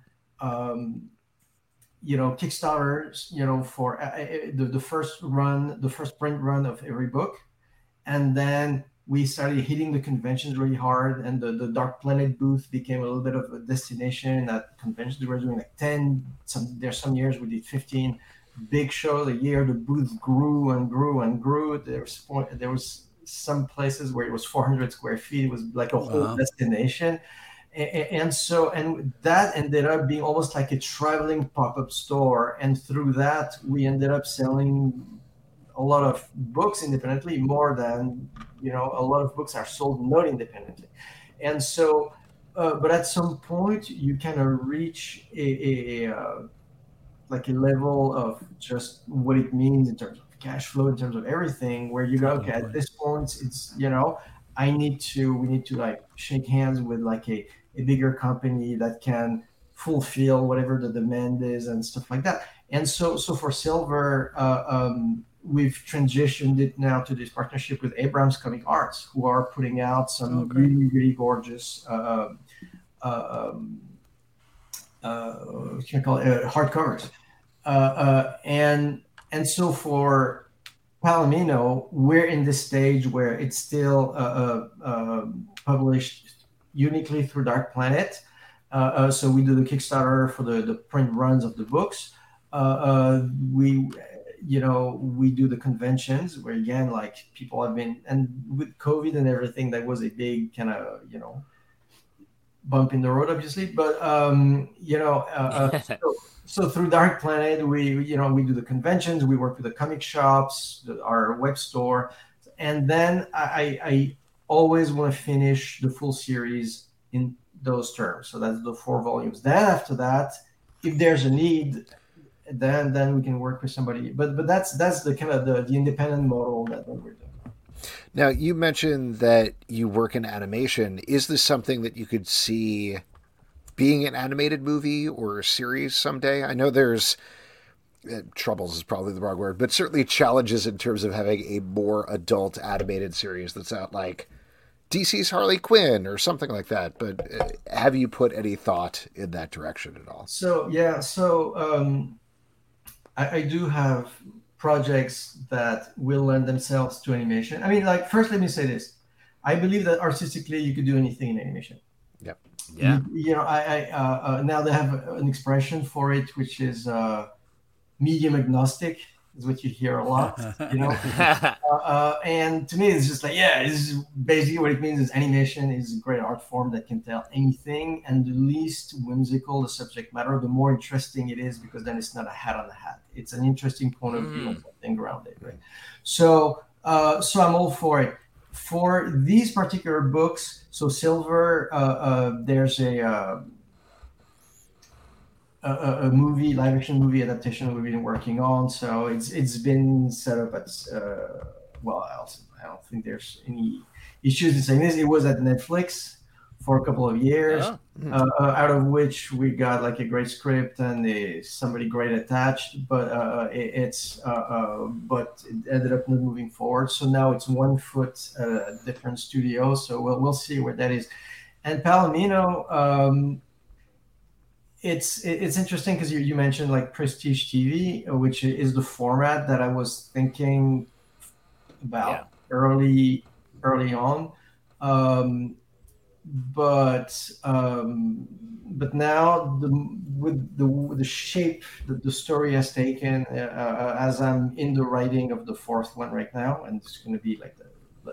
Kickstarter, for the first print run of every book, and then we started hitting the conventions really hard, and the Dark Planet booth became a little bit of a destination at conventions. We were doing like 10. There's some years we did 15 big shows a year. The booth grew and grew and grew. There was some places where it was 400 square feet. It was like a whole destination. And that ended up being almost like a traveling pop-up store. And through that, we ended up selling a lot of books independently, more than a lot of books are sold not independently. And so but at some point you kind of reach a level of just what it means in terms of cash flow, in terms of everything, where you go, okay, at this point it's we need to like shake hands with like a bigger company that can fulfill whatever the demand is and stuff like that. And so for Silver, we've transitioned it now to this partnership with Abrams Comic Arts, who are putting out some really, really gorgeous hardcovers. And so for Palomino, we're in this stage where it's still published uniquely through Dark Planet. So we do the Kickstarter for the print runs of the books. We do the conventions where, again, like people have been, and with COVID and everything, that was a big kind of, bump in the road, obviously. But, so through Dark Planet, we do the conventions, we work with the comic shops, our web store. And then I always want to finish the full series in those terms. So that's the 4 volumes. Then after that, if there's a need, then we can work with somebody. But that's the kind of the independent model that we're doing. Now, you mentioned that you work in animation. Is this something that you could see being an animated movie or a series someday? I know there's troubles is probably the wrong word, but certainly challenges in terms of having a more adult animated series that's out like DC's Harley Quinn or something like that. But have you put any thought in that direction at all? So, yeah. So I do have projects that will lend themselves to animation. I mean, like, first, let me say this. I believe that artistically you could do anything in animation. Yep. Yeah. I now they have an expression for it, which is medium agnostic. is what you hear a lot, you know. And to me, it's just like, yeah, this is basically what it means is animation is a great art form that can tell anything, and the least whimsical the subject matter, the more interesting it is, because then it's not a hat on a hat. It's an interesting point of view and something grounded, right? So, so I'm all for it. For these particular books, so Silver, there's a movie, live action movie adaptation we've been working on. So it's been set up at well, I don't think there's any issues in saying this. It was at Netflix for a couple of years, out of which we got like a great script and somebody great attached, but but it ended up not moving forward. So now it's 1 foot different studio. So we'll see where that is. And Palomino, it's interesting because you mentioned like Prestige TV, which is the format that I was thinking about early on. But now with the shape that the story has taken, as I'm in the writing of the 4th one right now, and it's going to be like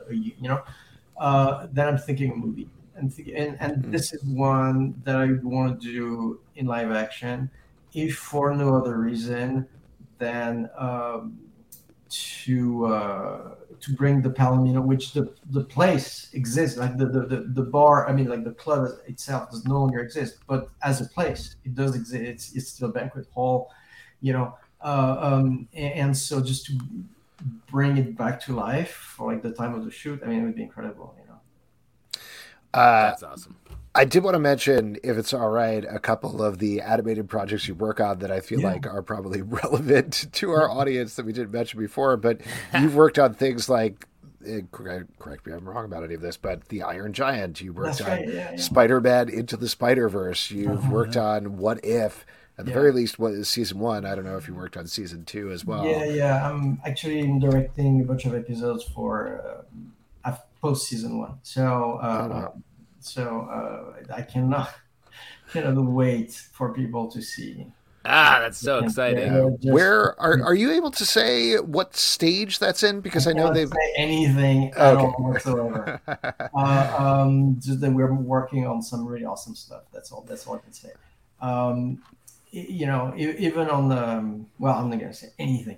then I'm thinking a movie, and this is one that I want to do in live action, if for no other reason than to bring the Palomino, which the place exists, like the bar, I mean, like the club itself does no longer exist, but as a place, it does exist. It's still a banquet hall, you know, and so just to bring it back to life for like the time of the shoot, I mean, it would be incredible, you know. That's awesome. I did want to mention, if it's all right, a couple of the animated projects you work on that I feel like are probably relevant to our audience that we didn't mention before. But you've worked on things like, correct me if I'm wrong about any of this, but The Iron Giant. You worked on Spider-Man Into the Spider-Verse. You've worked on What If. At the very least, what is season 1? I don't know if you worked on season 2 as well. Yeah. I'm actually directing a bunch of episodes for post season 1. So. So I cannot wait for people to see. That's so exciting. Where are you able to say what stage that's in? Because I know they've say anything at all whatsoever. Just that we're working on some really awesome stuff. That's all I can say. Even on the well, I'm not gonna say anything.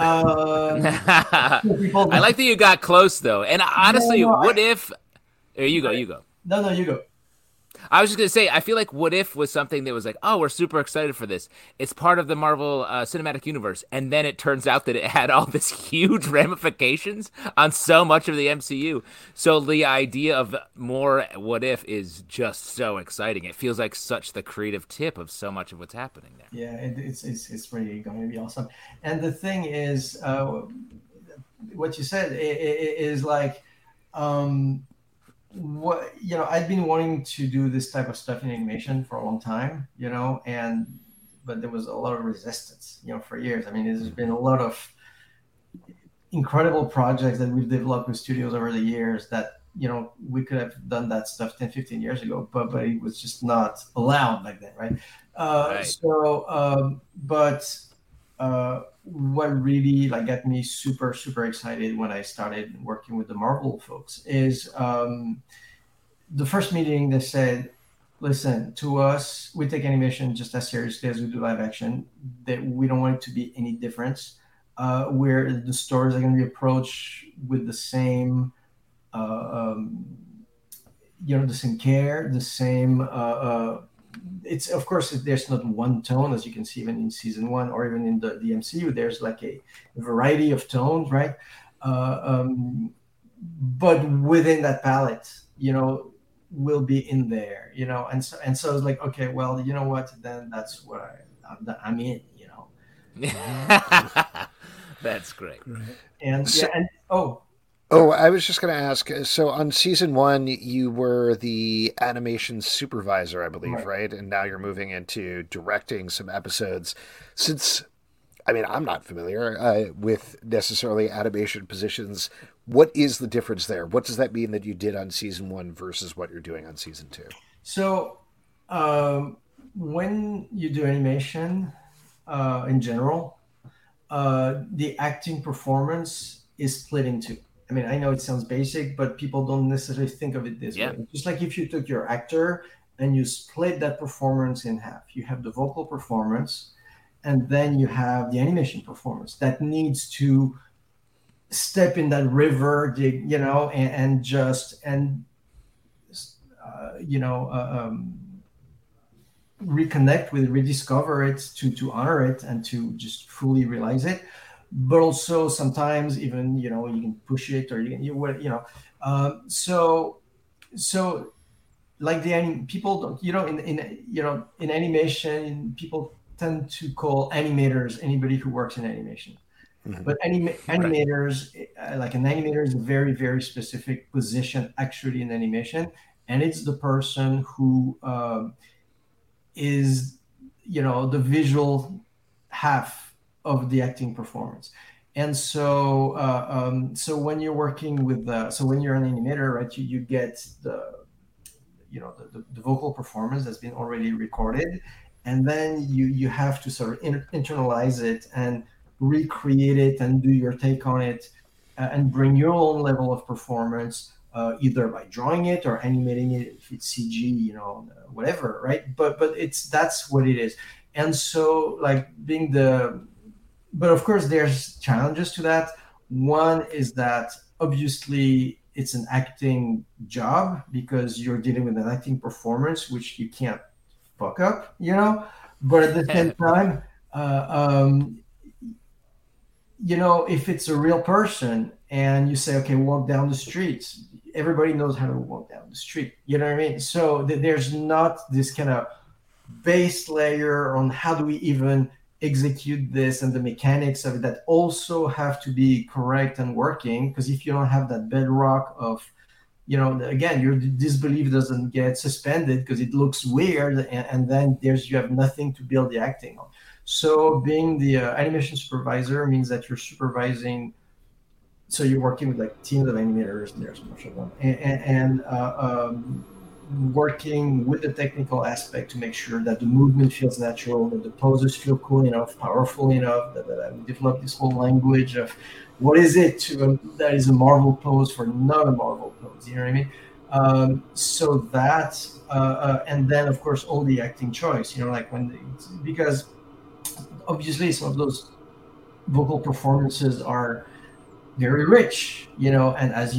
I like that you got close though, and honestly, what if? Here, you go. No, you go. I was just going to say, I feel like What If was something that was like, oh, we're super excited for this. It's part of the Marvel Cinematic Universe. And then it turns out that it had all this huge ramifications on so much of the MCU. So the idea of more What If is just so exciting. It feels like such the creative tip of so much of what's happening there. Yeah, it's really going to be awesome. And the thing is, what you said is like... I've been wanting to do this type of stuff in animation for a long time, but there was a lot of resistance, for years. I mean, there's been a lot of incredible projects that we've developed with studios over the years that, we could have done that stuff 10, 15 years ago, but it was just not allowed back then, right? What really got me super, super excited when I started working with the Marvel folks is the first meeting they said, listen, to us, we take animation just as seriously as we do live action, that we don't want it to be any difference, where the stories are going to be approached with the same, the same care, the same, it's of course there's not one tone, as you can see even in season 1 or even in the MCU. There's like a variety of tones, right? But within that palette, will be in there, and so it's like, okay, well, you know what? Then that's what I'm in, That's great. And I was just going to ask. So on season 1, you were the animation supervisor, I believe, right? And now you're moving into directing some episodes. Since, I'm not familiar with necessarily animation positions. What is the difference there? What does that mean that you did on season 1 versus what you're doing on season 2? So when you do animation in general, the acting performance is split in two. I mean, I know it sounds basic, but people don't necessarily think of it this way. Just like if you took your actor and you split that performance in half, you have the vocal performance, and then you have the animation performance that needs to step in that river, reconnect with it, rediscover it, to honor it, and to just fully realize it. But also sometimes even you can push it, or so like people don't, in animation, people tend to call animators anybody who works in animation. Mm-hmm. But animators, like an animator is a very, very specific position actually in animation, and it's the person who is the visual half of the acting performance. And so when you're working with when you're an animator, right, you get the vocal performance that's been already recorded, and then you have to sort of internalize it and recreate it and do your take on it, and bring your own level of performance, either by drawing it or animating it if it's CG, whatever, right? But that's what it is. And so but of course there's challenges to that. One is that obviously it's an acting job because you're dealing with an acting performance, which you can't fuck up, but at the same time, if it's a real person and you say, okay, walk down the street, everybody knows how to walk down the street. You know what I mean? So there's not this kind of base layer on how do we even execute this and the mechanics of it that also have to be correct and working. Because if you don't have that bedrock of, again, your disbelief doesn't get suspended because it looks weird, and then you have nothing to build the acting on. So being the animation supervisor means that you're supervising. So you're working with like teams of animators, and there's a bunch of them, and working with the technical aspect to make sure that the movement feels natural, that the poses feel cool enough, powerful enough, that we develop this whole language of what is it that is a Marvel pose for not a Marvel pose. You know what I mean? So that, and then of course all the acting choice. Because obviously some of those vocal performances are very rich, and as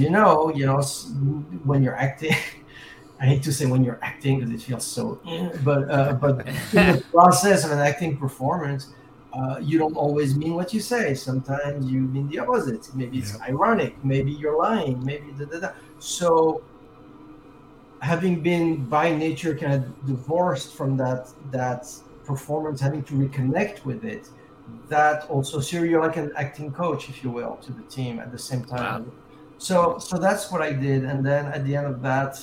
when you're acting, I hate to say when you're acting because it feels so, but in the process of an acting performance, you don't always mean what you say. Sometimes you mean the opposite. Maybe it's ironic. Maybe you're lying. Maybe So having been by nature kind of divorced from that performance, having to reconnect with it, that also, so you're like an acting coach, if you will, to the team at the same time. Wow. So that's what I did, and then at the end of that,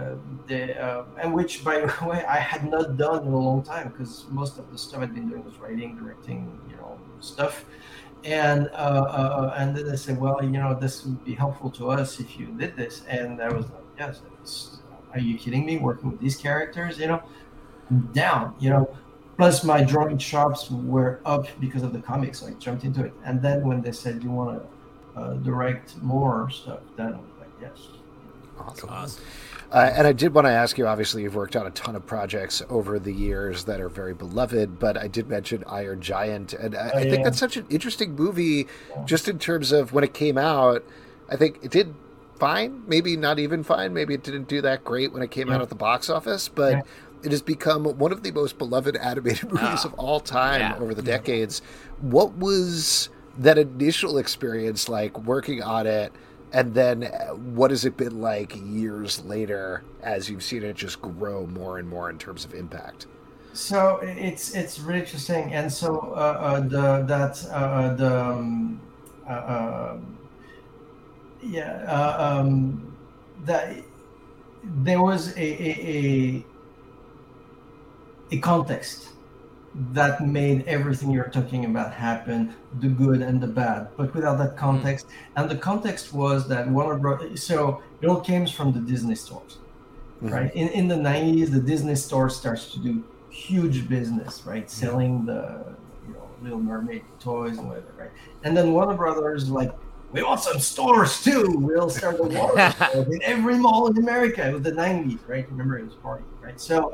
and which, by the way, I had not done in a long time because most of the stuff I'd been doing was writing, directing, stuff, and then they said, well, this would be helpful to us if you did this, and I was like, yes, are you kidding me? Working with these characters, I'm down, Plus, my drawing chops were up because of the comics, so I jumped into it. And then when they said, you want to direct more stuff, then I was like, yes. Awesome. And I did want to ask you, obviously, you've worked on a ton of projects over the years that are very beloved, but I did mention Iron Giant. And I think that's such an interesting movie, just in terms of when it came out. I think it did fine, maybe not even fine. Maybe it didn't do that great when it came out at the box office, but it has become one of the most beloved animated movies of all time over the decades. What was that initial experience like working on it? And then what has it been like years later as you've seen it just grow more and more in terms of impact? So it's really interesting. And so there was a context that made everything you're talking about happen, the good and the bad. But without that context, and the context was that Warner Bros. So it all came from the Disney stores, right? In the 90s, the Disney store starts to do huge business, right? Selling the Little Mermaid toys and whatever, right? And then Warner Brothers like, we want some stores too. We'll start the Warner stores in every mall in America. It was the 90s, right? Remember, it was party, right? So,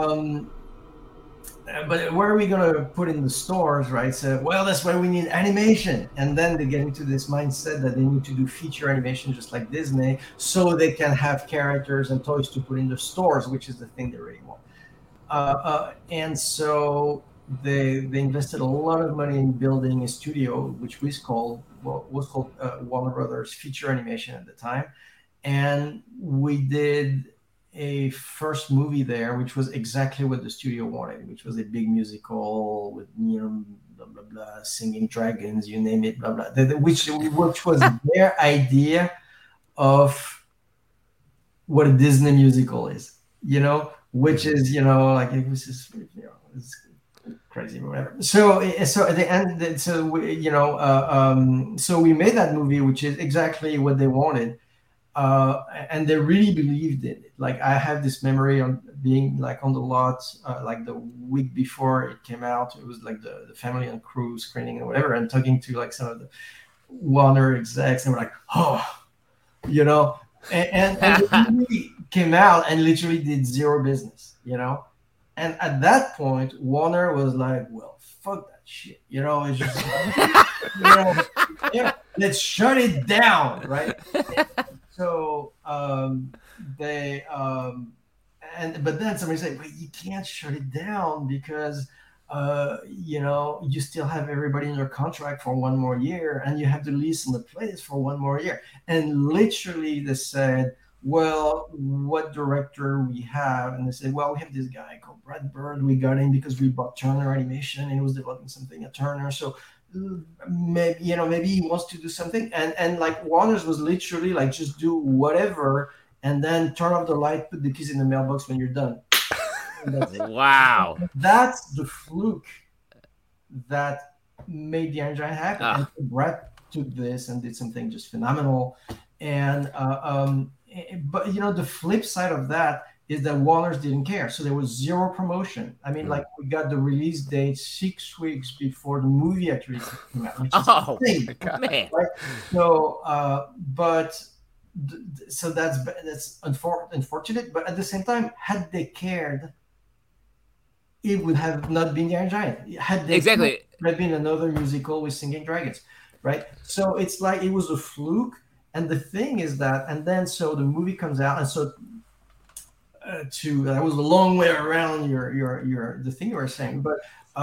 but where are we going to put in the stores, right? So, well, that's why we need animation. And then they get into this mindset that they need to do feature animation just like Disney so they can have characters and toys to put in the stores, which is the thing they really want. And so they invested a lot of money in building a studio, which was called Warner Brothers Feature Animation at the time. And we did a first movie there, which was exactly what the studio wanted, which was a big musical with, blah, blah, blah, singing dragons, you name it, blah, blah, which was their idea of what a Disney musical is, which is, like it was just, it's crazy or whatever. So at the end, so we made that movie, which is exactly what they wanted. And they really believed in it. Like I have this memory on being like on the lot, like the week before it came out. It was like the family and crew screening or whatever, and talking to like some of the Warner execs, and we're like, and the movie came out and literally did zero business, And at that point, Warner was like, well, fuck that shit, it's just, let's shut it down, right? So but then somebody said, but you can't shut it down because, you still have everybody in your contract for one more year and you have the lease on the place for one more year. And literally they said, well, what director we have? And they said, well, we have this guy called Brad Bird. We got him because we bought Turner Animation and he was developing something at Turner. So maybe he wants to do something, and like Warner's was literally like, just do whatever and then turn off the light, put the keys in the mailbox when you're done. Wow, that's the fluke that made the Iron Giant happen. And Brett took this and did something just phenomenal. And but the flip side of that is that Warner's didn't care. So there was zero promotion. I mean, like we got the release date 6 weeks before the movie actually came out. Which is man. Right? So, so that's unfortunate. But at the same time, had they cared, it would have not been the Iron Giant. Had they exactly, it would have been another musical with singing dragons, right? So it's like it was a fluke. And the thing is that, and then so the movie comes out, and so. That was a long way around your the thing you were saying, but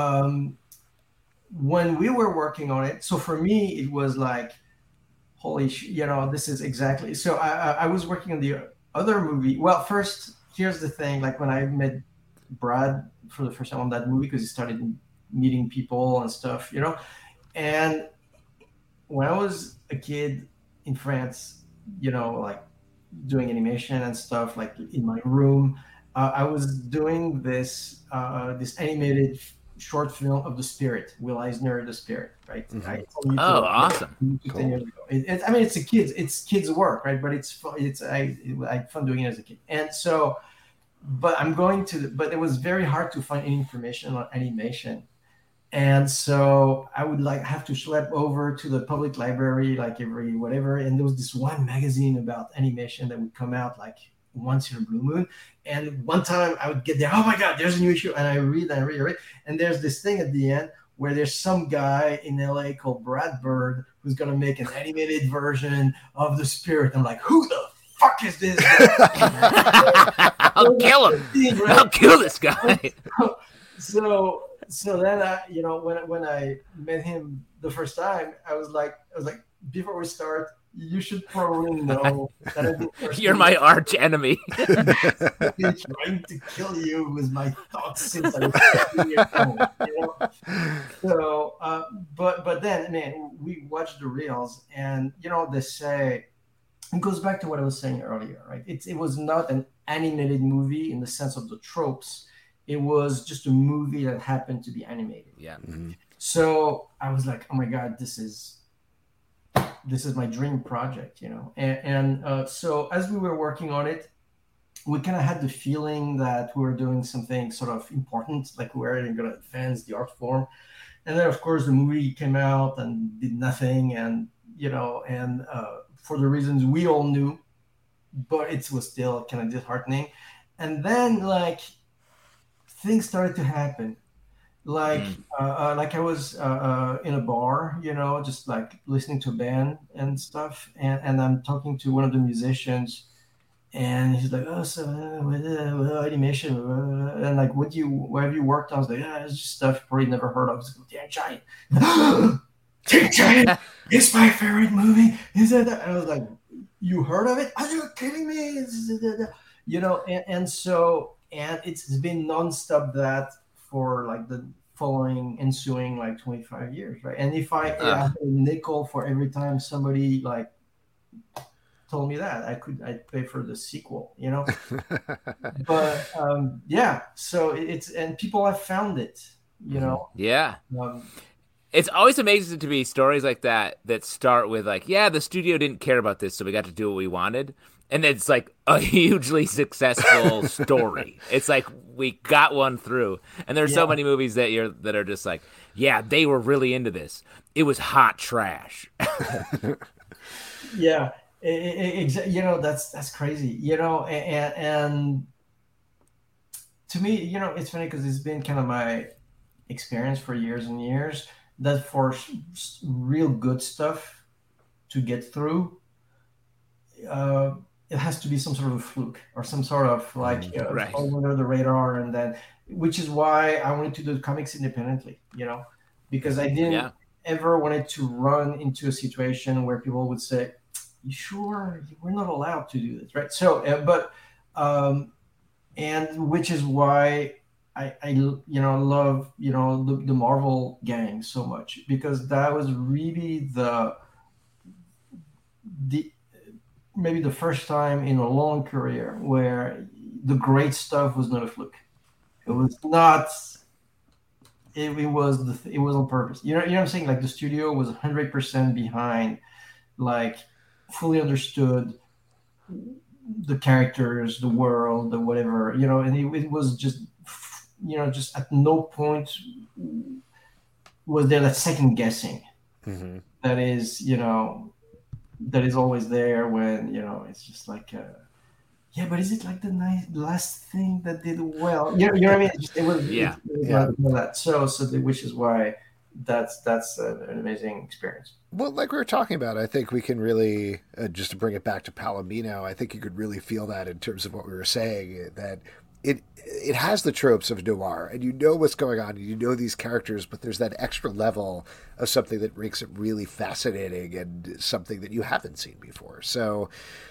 when we were working on it, so for me it was like, holy this is exactly. So I was working on the other movie. Well, first, here's the thing, like when I met Brad for the first time on that movie, because he started meeting people and stuff, and when I was a kid in France, like doing animation and stuff, like in my room, I was doing this animated short film of The Spirit, Will Eisner, The Spirit, right? Mm-hmm. Awesome! 10 years ago. It's kids work, right? But I had fun doing it as a kid, and so, but but it was very hard to find any information on animation. And so I would have to schlep over to the public library like every whatever. And there was this one magazine about animation that would come out like once in a blue moon. And one time I would get there, oh my God, there's a new issue. And I read. And there's this thing at the end where there's some guy in LA called Brad Bird who's going to make an animated version of The Spirit. I'm like, who the fuck is this guy? I'll kill him. Right? I'll kill this guy. So then, when I met him the first time, I was like, before we start, you should probably know that you're my arch enemy. Trying to kill you was my thoughts since I was 15 years old. So, but then, man, we watched the reels, and they say it goes back to what I was saying earlier, right? It was not an animated movie in the sense of the tropes. It was just a movie that happened to be animated. Yeah. Mm-hmm. So I was like, oh my God, this is my dream project, And so as we were working on it, we kind of had the feeling that we were doing something sort of important, like we were going to advance the art form. And then, of course, the movie came out and did nothing, and for the reasons we all knew, but it was still kind of disheartening. And then, like, things started to happen. Like I was in a bar, just like listening to a band and stuff, and I'm talking to one of the musicians, and he's like, "Oh, so animation, and like, what have you worked on?" I was like, "Yeah, it's just stuff you probably never heard of." It's like, "Damn Giant, Damn Giant, it's my favorite movie." Is that? And I was like, "You heard of it? Are you kidding me?" And so it's been nonstop that for like the ensuing like 25 years, right? And if I had a nickel for every time somebody like told me that, I'd pay for the sequel, But so it's, and people have found it, Yeah. It's always amazing to me, stories like that start with like, yeah, the studio didn't care about this, so we got to do what we wanted. And it's like a hugely successful story. It's like we got one through. And there's so many movies that are just like, yeah, they were really into this. It was hot trash. Yeah, that's crazy. And to me, it's funny because it's been kind of my experience for years and years that for real good stuff to get through, it has to be some sort of a fluke or some sort of like fall under the radar, and then, which is why I wanted to do comics independently, because I didn't ever wanted to run into a situation where people would say, "You sure we're not allowed to do this?" Right? So, and which is why I love the Marvel gang so much, because that was really the maybe the first time in a long career where the great stuff was not a fluke. It was not. It was on purpose. You know what I'm saying? Like the studio was 100% behind, like fully understood the characters, the world, the whatever, and it was just, just at no point was there that second guessing that is, that is always there when, it's just like, but is it like the last thing that did well? You know what I mean? It was that. So which is why that's an amazing experience. Well, like we were talking about, I think we can really, just to bring it back to Palomino, I think you could really feel that in terms of what we were saying, that it has the tropes of noir, and you know what's going on, and you know these characters, but there's that extra level of something that makes it really fascinating and something that you haven't seen before. So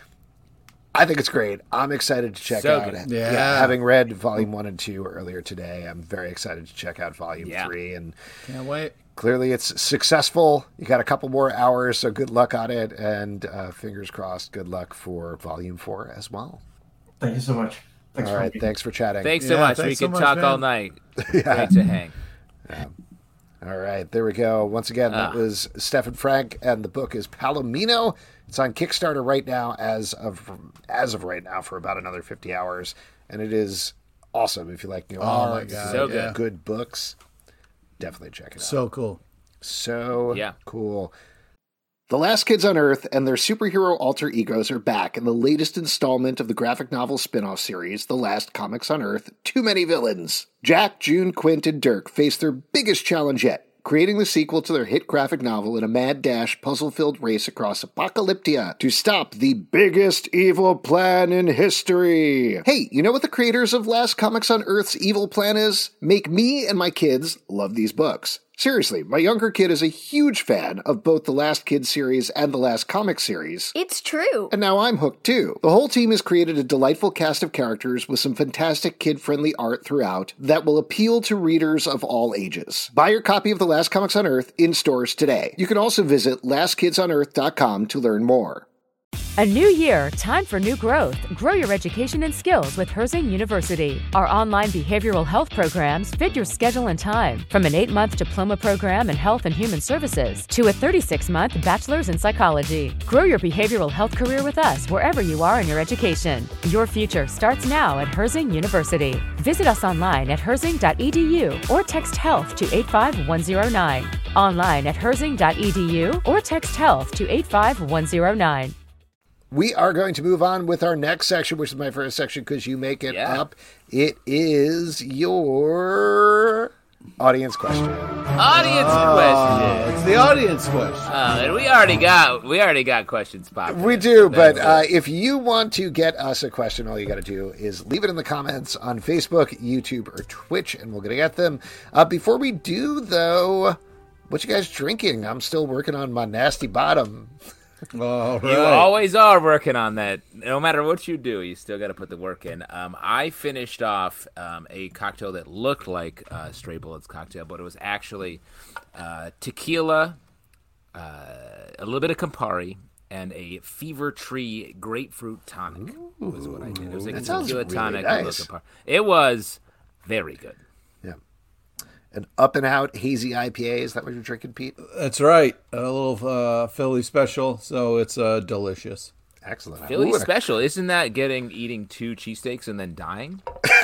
I think it's great. I'm excited to check out. Having read Volume 1 and 2 earlier today, I'm very excited to check out Volume 3. And can't wait. Clearly it's successful. You got a couple more hours, so good luck on it. And fingers crossed, good luck for Volume 4 as well. Thank you so much. Thanks all right, thanks for chatting. Thanks so much. We could talk all night. Great to hang. All right, there we go. Once again, that was Stefan Frank, and the book is Palomino. It's on Kickstarter right now, as of right now, for about another 50 hours, and it is awesome. If you like noir, good books, definitely check it out. So cool. Cool. The Last Kids on Earth and their superhero alter egos are back in the latest installment of the graphic novel spin-off series, The Last Comics on Earth, Too Many Villains. Jack, June, Quint, and Dirk face their biggest challenge yet, creating the sequel to their hit graphic novel in a mad dash, puzzle-filled race across Apocalyptia to stop the biggest evil plan in history. Hey, you know what the creators of Last Comics on Earth's evil plan is? Make me and my kids love these books. Seriously, my younger kid is a huge fan of both the Last Kids series and the Last Comics series. It's true. And now I'm hooked too. The whole team has created a delightful cast of characters with some fantastic kid-friendly art throughout that will appeal to readers of all ages. Buy your copy of The Last Comics on Earth in stores today. You can also visit lastkidsonearth.com to learn more. A new year, time for new growth. Grow your education and skills with Herzing University. Our online behavioral health programs fit your schedule and time. From an 8-month diploma program in health and human services to a 36-month bachelor's in psychology. Grow your behavioral health career with us wherever you are in your education. Your future starts now at Herzing University. Visit us online at herzing.edu or text health to 85109. Online at herzing.edu or text health to 85109. We are going to move on with our next section, which is my first section because you make it up. It is your audience question. It's the audience question. And we already got questions popped. We do, but if you want to get us a question, all you got to do is leave it in the comments on Facebook, YouTube, or Twitch, and we're going to get them. Before we do, though, what you guys drinking? I'm still working on my nasty bottom. All right. You always are working on that. No matter what you do, you still got to put the work in. I finished off a cocktail that looked like Stray Bullets cocktail, but it was actually tequila, a little bit of Campari, and a Fever Tree grapefruit tonic. Was what I did. It was a tequila tonic. Nice. It was very good. An up and out hazy IPA. Is that what you're drinking, Pete? That's right. A little Philly special, so it's delicious. Excellent. Philly special. Isn't that eating 2 cheesesteaks and then dying?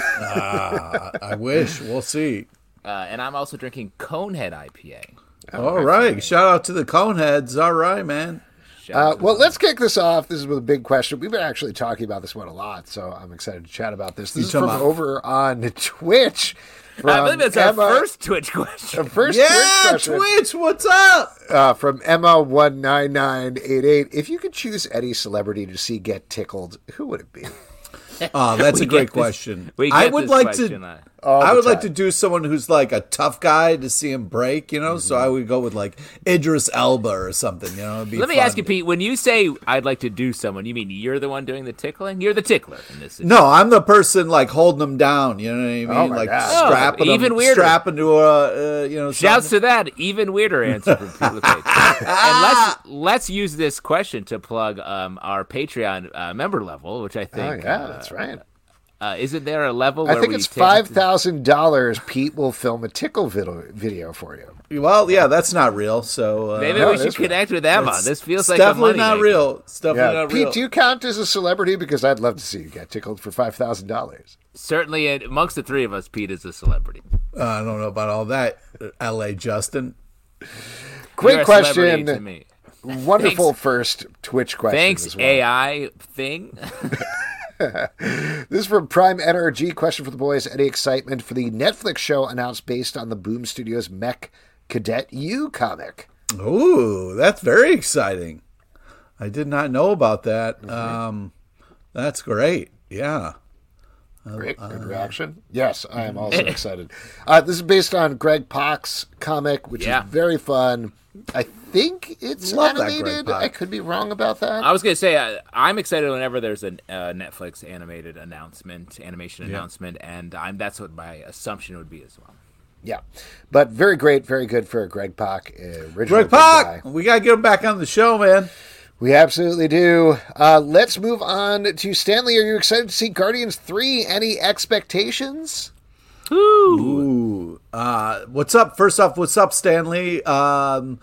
I wish. We'll see. And I'm also drinking Conehead IPA. All right. Shout out to the Coneheads. All right, man. Well, let's kick this off. This is with a big question. We've been actually talking about this one a lot, so I'm excited to chat about this. This is from over on Twitch. I believe it's our first Twitch question. Twitch question. Twitch, what's up? From Emma19988. If you could choose any celebrity to see get tickled, who would it be? Oh, that's a great question. I would like to do someone who's like a tough guy to see him break, so I would go with like Idris Elba or something, It'd be Let me ask you, Pete, when you say I'd like to do someone, you mean you're the one doing the tickling? You're the tickler in this situation. No, I'm the person like holding them down, you know what I mean? Oh my like God. strapping even them, weirder. strapping to a, Shouts something. to that, even weirder answer from Pete LePage. And let's use this question to plug our Patreon member level, which I think that's right. Isn't there a level I where think it's $5,000 Pete will film a tickle video for you. Well, yeah, that's not real. So maybe we should connect with Emma. This feels like definitely a money not maker. real. It's definitely not real. Pete, do you count as a celebrity? Because I'd love to see you get tickled for $5,000. Certainly, amongst the three of us, Pete is a celebrity. I don't know about all that, L.A. Justin. Great question. To me. Wonderful first Twitch question. Thanks, as well. AI thing. This is from Prime NRG. Question for the boys. Any excitement for the Netflix show announced based on the Boom Studios Mech Cadet U comic? Ooh, that's very exciting. I did not know about that. That's great. Yeah. Great. Good reaction. Yes, I am also excited. This is based on Greg Pak's comic, which is very fun. I think it's animated. I could be wrong about that. I was going to say, I'm excited whenever there's a Netflix animation announcement, and that's what my assumption would be as well. Yeah, but very great, very good for Greg Pak. Greg Pak! We got to get him back on the show, man. We absolutely do. Let's move on to Stanley. Are you excited to see Guardians 3? Any expectations? Ooh. What's up? First off, what's up, Stanley? I'm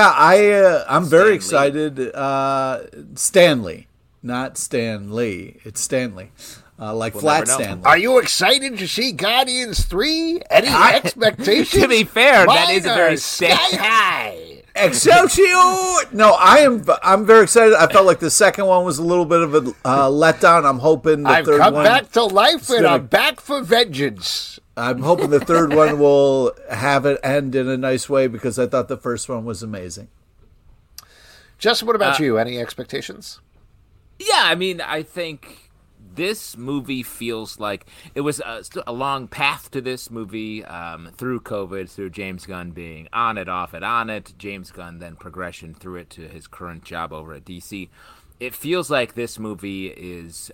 very excited. Stanley, not Stanley. It's Stanley. Like Flat Stanley. Are you excited to see Guardians 3? Any expectations? To be fair, Mine that is a very sky high. Excelsior! No, I'm very excited. I felt like the second one was a little bit of a letdown. I'm hoping the I've third come one back to life and I'm back for vengeance. I'm hoping the third one will have it end in a nice way because I thought the first one was amazing. Justin, what about you? Any expectations? Yeah, I mean, I think this movie feels like it was a long path to this movie through COVID, through James Gunn being on it, off it, on it. James Gunn then progression through it to his current job over at DC. It feels like this movie is,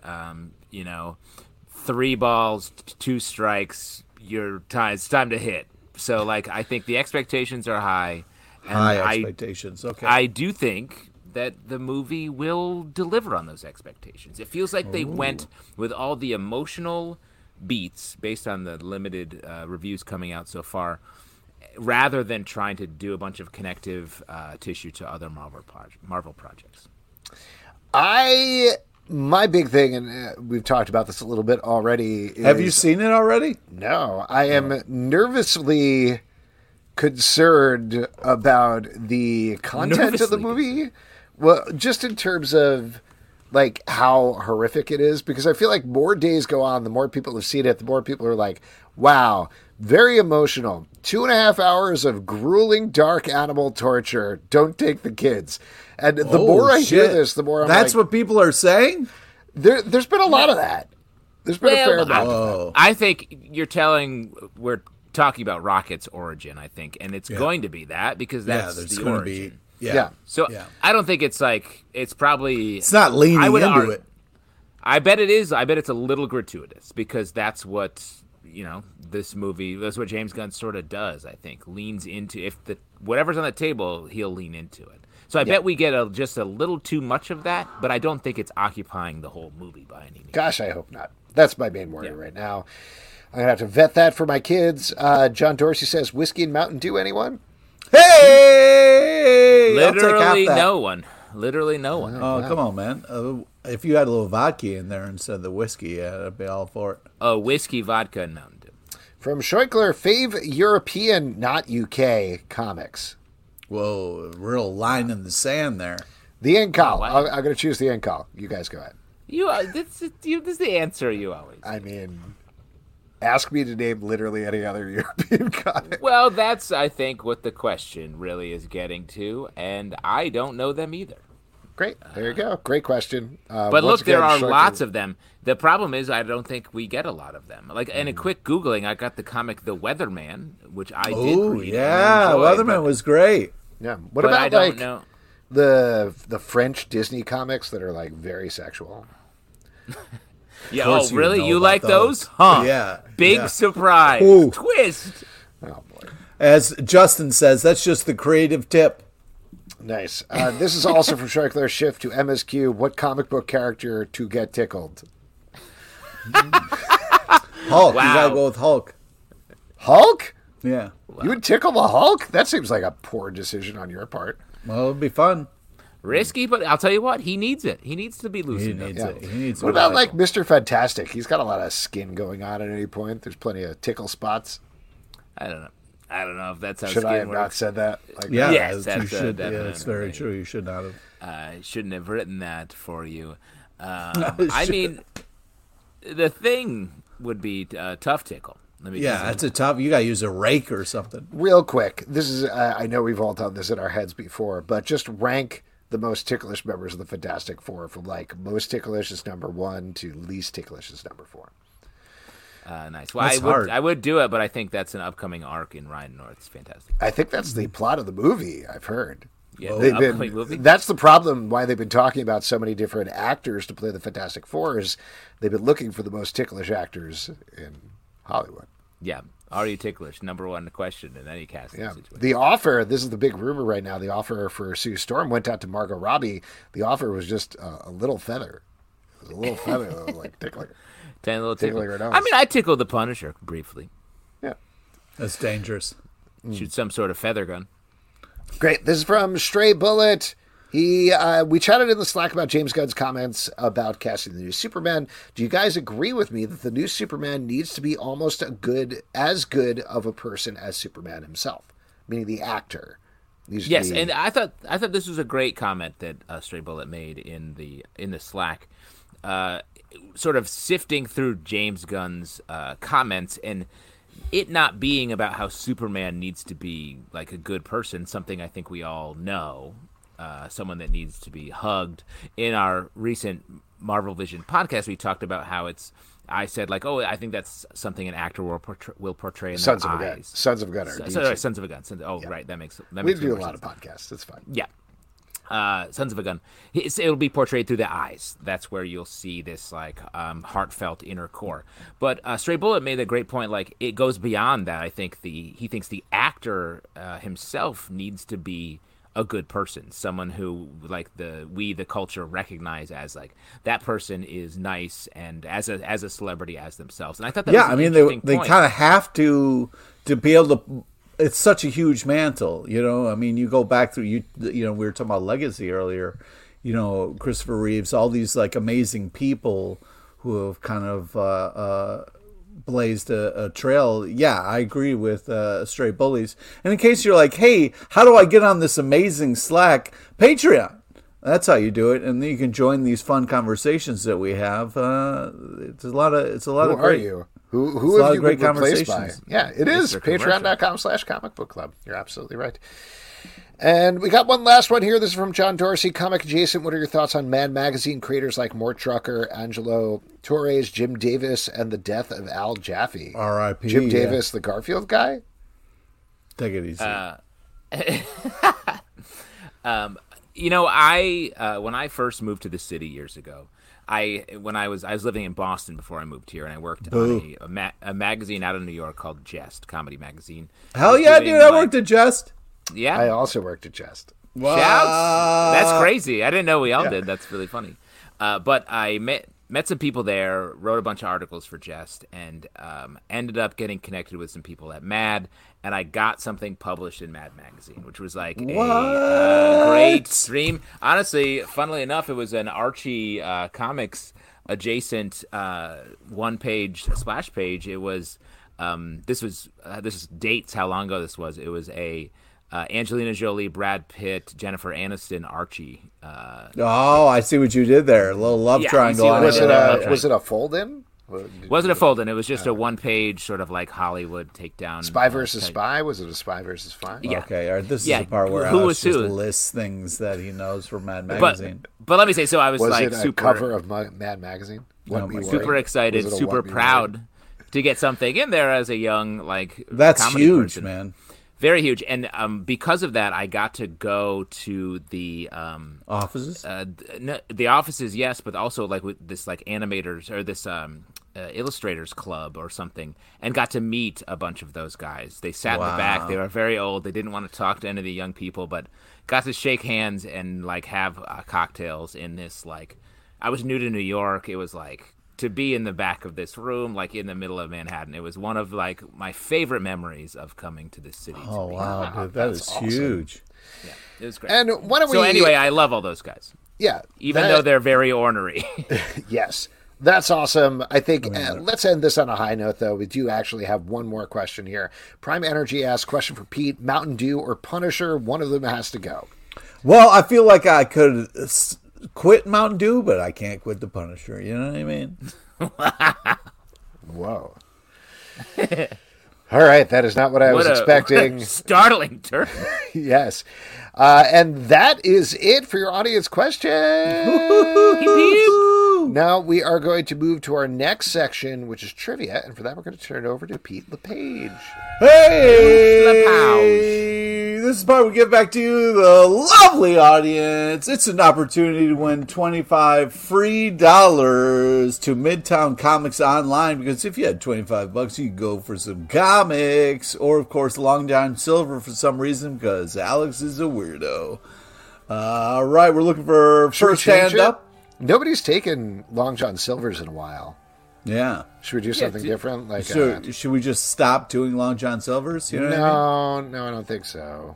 3 balls, 2 strikes. It's time to hit. So, I think the expectations are high. And High expectations. Okay. I do think that the movie will deliver on those expectations. It feels like they went with all the emotional beats based on the limited reviews coming out so far, rather than trying to do a bunch of connective tissue to other Marvel projects. My big thing, and we've talked about this a little bit already. Have you seen it already? No, I am nervously concerned about the content of the movie. Well, just in terms of like how horrific it is, because I feel like more days go on, the more people have seen it, the more people are like, wow, very emotional. 2.5 hours of grueling, dark animal torture. Don't take the kids. And the more I hear this, the more I'm That's like, what people are saying? there's been a lot of that. There's been a fair amount of that. I think we're talking about Rocket's origin, I think, and it's going to be that because that's the origin. So I don't think it's like, it's probably... It's not leaning into it. I bet it is. I bet it's a little gratuitous because that's what, this movie, that's what James Gunn sort of does, I think. Leans into, whatever's on the table, he'll lean into it. So I bet we get just a little too much of that, but I don't think it's occupying the whole movie by any means. Gosh, I hope not. That's my main worry right now. I'm going to have to vet that for my kids. John Dorsey says, whiskey and Mountain Dew, anyone? Hey! Literally no one. Literally no one. Oh, come on, man. If you had a little vodka in there instead of the whiskey, I'd be all for it. Oh, whiskey, vodka, and Mountain Dew. From Scheuchler, fave European, not UK, comics. Whoa, real line in the sand there. The end call. I'm going to choose the end call. You guys go ahead. This is the answer you always. I mean, ask me to name literally any other European comic. Well, that's, I think, what the question really is getting to, and I don't know them either. Great. There you go. Great question. But look, there are lots of them. The problem is I don't think we get a lot of them. Like, in a quick Googling, I got the comic The Weatherman, which I did read. Yeah, Weatherman was great. Yeah. What about, I don't know. the French Disney comics that are, like, very sexual? Yeah. Oh, really? You like those? Huh? Yeah. Big surprise. Ooh. Twist. Oh, boy. As Justin says, that's just the creative tip. Nice. This is also from Scheuchler. Shift to MSQ. What comic book character to get tickled? Hulk. Wow. You gotta go with Hulk. Hulk? Yeah. You would tickle the Hulk? That seems like a poor decision on your part. Well, it'd be fun. Risky, but I'll tell you what, he needs it. He needs to be loosened up. He needs What about like Mr. Fantastic? He's got a lot of skin going on at any point. There's plenty of tickle spots. I don't know if that's how Should skin I have works. not said that? Like, Yeah, Yes, you that's should. definitely Yeah, it's very true. You should not have. I shouldn't have written that for you. I mean, the Thing would be tough tickle. That's a tough. You gotta use a rake or something. real quick, this is, I know we've all done this in our heads before, but just rank the most ticklish members of the Fantastic Four from like most ticklish is number 1 to least ticklish is number 4. Nice. Well, I would do it, but I think that's an upcoming arc in Ryan North's Fantastic. I think that's the plot of the movie, I've heard. Yeah, They've the upcoming movie. That's the problem why they've been talking about so many different actors to play the Fantastic Four is they've been looking for the most ticklish actors in Hollywood. Yeah, are you ticklish? Number one question in any casting Yeah. situation. The offer, this is the big rumor right now, the offer for Sue Storm went out to Margot Robbie. The offer was just a little feather. It was a little feather, like tickling. Tickling her nose. I mean, I tickled the Punisher briefly. Yeah. That's dangerous. Shoot some sort of feather gun. Great. This is from Stray Bullet. We chatted in the Slack about James Gunn's comments about casting the new Superman. Do you guys agree with me that the new Superman needs to be almost as good of a person as Superman himself, meaning the actor? Yes, and I thought this was a great comment that Stray Bullet made in the Slack, sort of sifting through James Gunn's comments and it not being about how Superman needs to be like a good person, something I think we all know. Someone that needs to be hugged. In our recent Marvel Vision podcast, we talked about how I said like, oh, I think that's something an actor will portray in Sons their of a eyes. Gun. Sons of a Gun. Sons of a Gun. Right, that makes we do a more lot sense. of podcasts. It's fine. Yeah. Sons of a Gun. It'll be portrayed through the eyes. That's where you'll see this like heartfelt inner core. But Stray Bullet made a great point. Like it goes beyond that. I think he thinks the actor himself needs to be a good person, someone who like the culture recognize as like that person is nice and as a celebrity as themselves. And I thought that was an interesting they point. kind of have to be able to. It's such a huge mantle, you know. I mean, you go back through you know, we were talking about legacy earlier. You know, Christopher Reeves, all these like amazing people who have kind of blazed a trail. Yeah, I agree with Stray Bullies. And in case you're like, hey, how do I get on this amazing Slack? Patreon. That's how you do it, and then you can join these fun conversations that we have. It's a lot of Who of are great. you? Who have you great been replaced by? conversations. Yeah, it is Mr. Commercial. patreon.com/comic book club. You're absolutely right. And we got one last one here. This is from John Dorsey, Comic Adjacent. What are your thoughts on Mad Magazine creators like Mort Trucker, Angelo Torres, Jim Davis, and the death of Al Jaffe? R.I.P. Jim yeah. Davis, the Garfield guy? Take it easy. You know, I when I first moved to the city years ago, I was living in Boston before I moved here, and I worked on a magazine out of New York called Jest, comedy magazine. Hell yeah, dude! I worked at Jest. Yeah, I also worked at Jest. Wow. Shouts! That's crazy. I didn't know we all did. That's really funny. But I met some people there, wrote a bunch of articles for Jest, and ended up getting connected with some people at Mad, and I got something published in Mad Magazine, which was like a great dream. Honestly, funnily enough, it was an Archie Comics adjacent one-page splash page. It was this dates how long ago this was. It was a Angelina Jolie, Brad Pitt, Jennifer Aniston, Archie. Oh, I see what you did there. A little love Yeah, triangle. you see on what it. Was it a fold-in? Wasn't a fold-in. It was just a one-page sort of like Hollywood takedown. Spy versus Spy? Was it a Spy versus Spy? Yeah. Okay, all right, this Yeah, is the part where who Alex was just who? lists things that he knows from Mad Magazine. But let me say, so I was Was like it a super cover of Mad Magazine? What Oh we my were? super excited, Was it a super What We Were? proud to get something in there as a young like That's comedy huge, person. man. Very huge, and because of that, I got to go to the Offices? the offices, yes, but also like with this like animators or this illustrators club or something, and got to meet a bunch of those guys. They sat in the back. They were very old. They didn't want to talk to any of the young people, but got to shake hands and like have cocktails in this like. I was new to New York. It was like to be in the back of this room, like in the middle of Manhattan. It was one of like my favorite memories of coming to this city. Oh, to be. wow, dude, that is awesome. huge. Yeah, it was great. And why don't we... So anyway, I love all those guys, yeah, even though they're very ornery. Yes, that's awesome. I think let's end this on a high note, though. We do actually have one more question here. Prime Energy asks, question for Pete, Mountain Dew or Punisher? One of them has to go. Well, I feel like I could quit Mountain Dew, but I can't quit the Punisher. You know what I mean? Whoa. All right, that is not what I was expecting. Startling turn. Yes. And that is it for your audience question. Now we are going to move to our next section, which is trivia. And for that, we're going to turn it over to Pete LePage. Hey! This is the part we give back to you, the lovely audience. It's an opportunity to win $25 free to Midtown Comics Online, because if you had $25, you could go for some comics, or of course Long John Silver for some reason, because Alex is a weirdo. All right, we're looking for Should we first change hand it? up. Nobody's taken Long John Silver's in a while. Yeah. Should we do something different? Like, So should we just stop doing Long John Silvers? You know what I mean? no, I don't think so.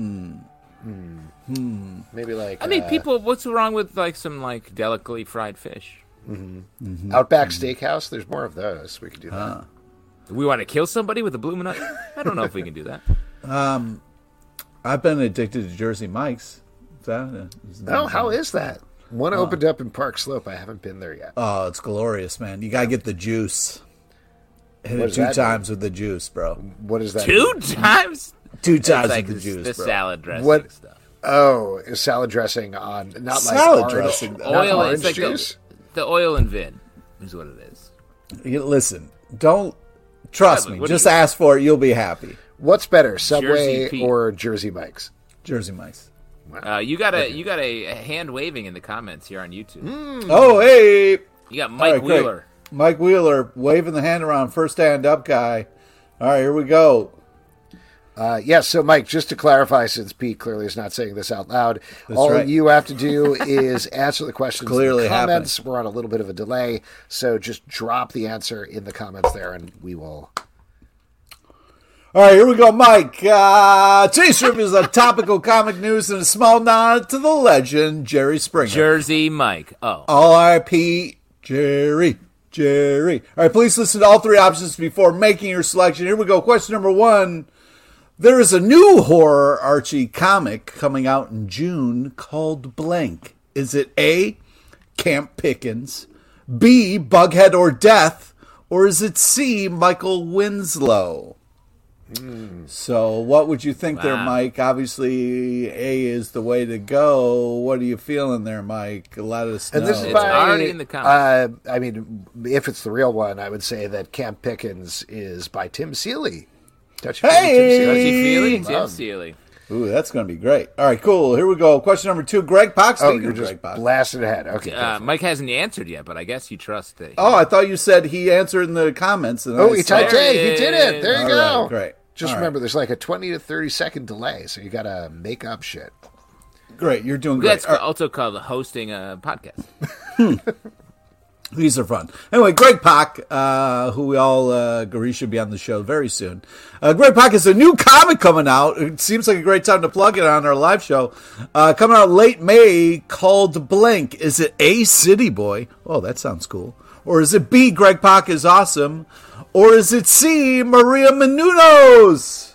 Maybe like I mean, people. What's wrong with like some like delicately fried fish? Outback Steakhouse. There's more of those. We could do that. We want to kill somebody with a Blue Nut? I don't know if we can do that. I've been addicted to Jersey Mike's. Is that Oh, how is that? One opened up in Park Slope. I haven't been there yet. Oh, it's glorious, man. You gotta get the juice. Hit What it does two that times with the juice, bro. What is that? Two times? Two times It's like with the juice, the bro. salad dressing What- stuff. Oh, is salad dressing on not Salad like dressing, orange, though. not Oil. orange It's like juice? the oil and vin is what it is. Listen, don't trust Yeah, me. what do Just you- ask for it. You'll be happy. What's better, Subway Jersey Pete. or Jersey Mike's? Jersey Mike's. You got a hand waving in the comments here on YouTube. Oh, hey, You got All Mike right, great. Wheeler. Mike Wheeler waving the hand around. First hand up guy. All right, here we go. So Mike, just to clarify, since Pete clearly is not saying this out loud, all right. you have to do is answer the questions Clearly in the comments. We're on a little bit of a delay, so just drop the answer in the comments there, and we will... All right, here we go, Mike. Today's trivia is a topical comic news and a small nod to the legend, Jerry Springer. Jersey Mike. Oh. R.I.P. Jerry. All right, please listen to all three options before making your selection. Here we go. Question number 1. There is a new horror Archie comic coming out in June called blank. Is it A, Camp Pickens, B, Bughead or Death, or is it C, Michael Winslow? So what would you think there, Mike? Obviously, A is the way to go. What are you feeling there, Mike? Let us know. And this is It's already in the comments. I mean, if it's the real one, I would say that Camp Pickens is by Tim Seeley. Hey! Touchy feely, Tim Wow. Seeley. Ooh, that's going to be great. All right, cool. Here we go. Question number 2. Greg Pak. Oh, Speaking you're of just Greg Pak. blasting ahead. Okay. go for it. Mike hasn't answered yet, but I guess you trust that. Oh, I thought you said he answered in the comments. And Oh, I he saw- typed There A. it He did it. There you All go. right, great. Just All remember, there's like a 20 to 30 second delay, so you got to make up shit. Great, you're doing great. That's All right, also called hosting a podcast. these are fun. Anyway, Greg Pak, who we all agree should be on the show very soon. Greg Pak has a new comic coming out. It seems like a great time to plug it on our live show. Coming out late May called Blank. Is it A, City Boy? Oh, that sounds cool. Or is it B, Greg Pak is awesome? Or is it C, Maria Menounos?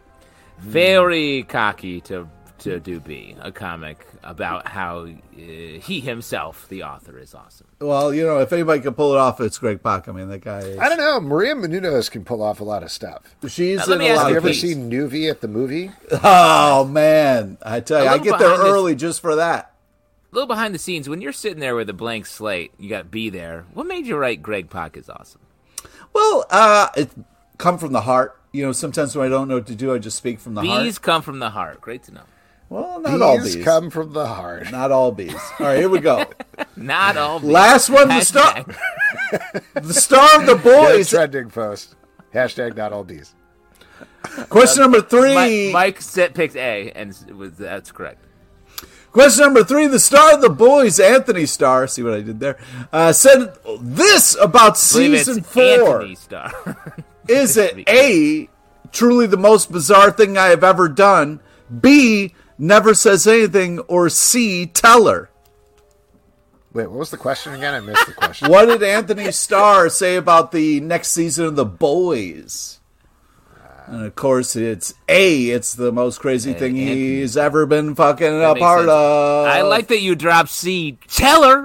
Very cocky to do B, a comic about how he himself, the author, is awesome. Well, you know, if anybody can pull it off, it's Greg Pak. I mean, that guy is... I don't know. Maria Menounos can pull off a lot of stuff. She's Now, let in me a ask lot Have you of ever pieces. seen Nuvi at the movie? Oh, man. I tell you, A I little get there behind this- early just for that. A little behind the scenes, when you're sitting there with a blank slate, you got B there. What made you write Greg Pak is awesome? Well, it come from the heart. You know, sometimes when I don't know what to do, I just speak from the Bees heart. come from the heart. Great to know. Well, not all Bees bees. come from the heart. Not all bees. All right, here we go. Not all bees. Last one, the star, Hashtag. the star of the Good boys. trending post. Hashtag not all bees. Question number 3. Mike picked A, and that's correct. Question number 3. The star of the boys, Anthony Starr. See what I did there? Said this about I believe season it's 4. Anthony Starr. Is it A, truly the most bizarre thing I have ever done, B, never says anything, or C, teller? Wait, what was the question again? I missed the question. What did Anthony Starr say about the next season of The Boys? And of course, it's A, it's the most crazy thing he's ever been fucking a makes part sense. of. I like that you dropped C, teller,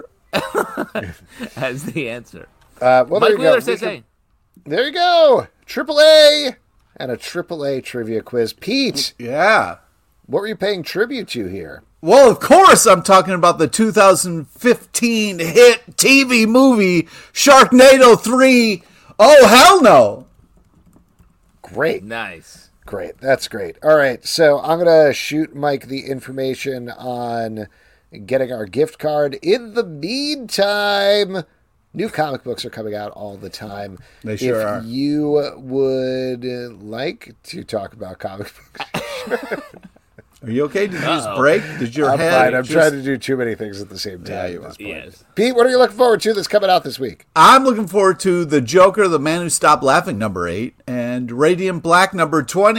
as the answer. Well, there Mike you go. Wheeler says A. There you go. Triple A and a Triple A trivia quiz. Pete, Yeah. what were you paying tribute to here? Well, of course, I'm talking about the 2015 hit TV movie Sharknado 3. Oh, hell no. Great. Nice. Great. That's great. All right. So I'm going to shoot Mike the information on getting our gift card. In the meantime, new comic books are coming out all the time. They sure if are. you would like to talk about comic books, Are you okay? Did you just break? Did your I'm head fine. I'm just- trying to do too many things at the same time. Yeah, you at this are. point. Yes. Pete, what are you looking forward to that's coming out this week? I'm looking forward to The Joker, The Man Who Stopped Laughing, number 8, and Radiant Black, number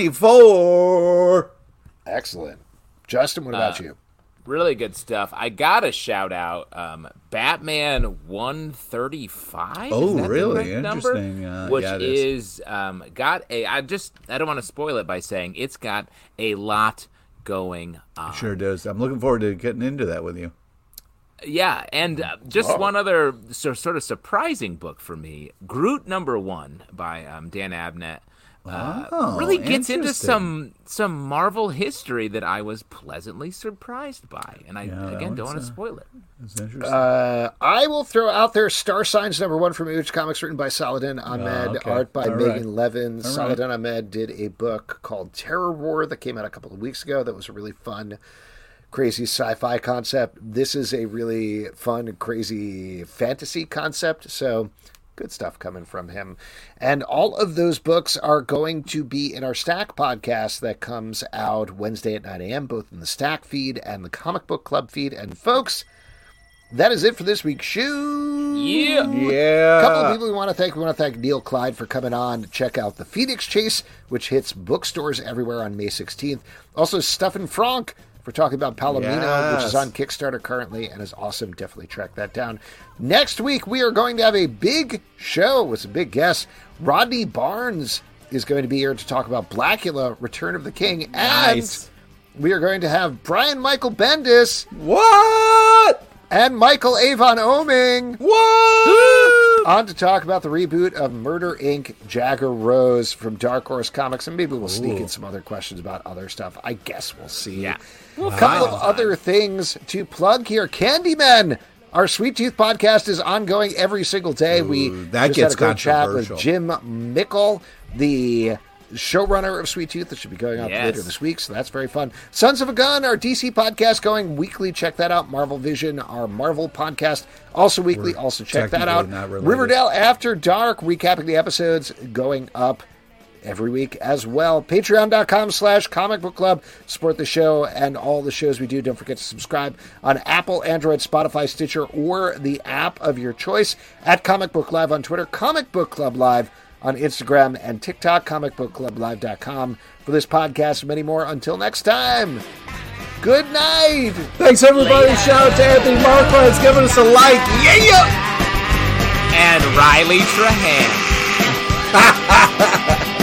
24. Excellent. Justin, what about you? Really good stuff. I got to shout out Batman 135. Oh, Is that the really? correct number? Interesting. Which yeah, it is got a. I don't want to spoil it by saying it's got a lot going on. Sure does. I'm looking forward to getting into that with you. Yeah, and just one other sort of surprising book for me, Groot #1 by Dan Abnett. Really gets into interesting. some Marvel history that I was pleasantly surprised by, and I that again don't one's, want to spoil it. It's interesting. I will throw out there Star Signs #1 from Image Comics, written by Saladin Ahmed, okay. art by All Megan right. Levin. right. Saladin Ahmed did a book called Terror War that came out a couple of weeks ago. That was a really fun, crazy sci-fi concept. This is a really fun, crazy fantasy concept. So Good stuff coming from him. And all of those books are going to be in our Stack podcast that comes out Wednesday at 9 a.m., both in the Stack feed and the Comic Book Club feed. And folks, that is it for this week's show. Yeah. Yeah. A couple of people we want to thank. We want to thank Neil Clyde for coming on to check out The Phoenix Chase, which hits bookstores everywhere on May 16th. Also, Stefan Frank for talking about Palomino, which is on Kickstarter currently and is awesome. Definitely track that down. Next week, we are going to have a big show with some big guests. Rodney Barnes is going to be here to talk about Blackula, Return of the King. Nice. And we are going to have Brian Michael Bendis. What? And Michael Avon Oeming. What? On to talk about the reboot of Murder, Inc., Jagger Rose from Dark Horse Comics. And maybe we'll sneak in some other questions about other stuff. I guess we'll see. Yeah. A couple of other things to plug here. Candyman, our Sweet Tooth podcast, is ongoing every single day. That just gets had a good chat with controversial. Jim Mickle, the showrunner of Sweet Tooth, that should be going out Yes. later this week, so that's very fun. Sons of a Gun, our DC podcast, going weekly. Check that out. Marvel Vision, our Marvel podcast, also weekly. Also check that out. technically not related. Riverdale After Dark, recapping the episodes, going up every week as well. Patreon.com/Comic Book Club. Support the show and all the shows we do. Don't forget to subscribe on Apple, Android, Spotify, Stitcher, or the app of your choice. At Comic Book Live on Twitter, Comic Book Club Live on Instagram and TikTok, comicbookclublive.com. For this podcast and many more, until next time, good night. Thanks, everybody. Shout out to Anthony Marquez giving us a like. Yeah! And Riley Trahan.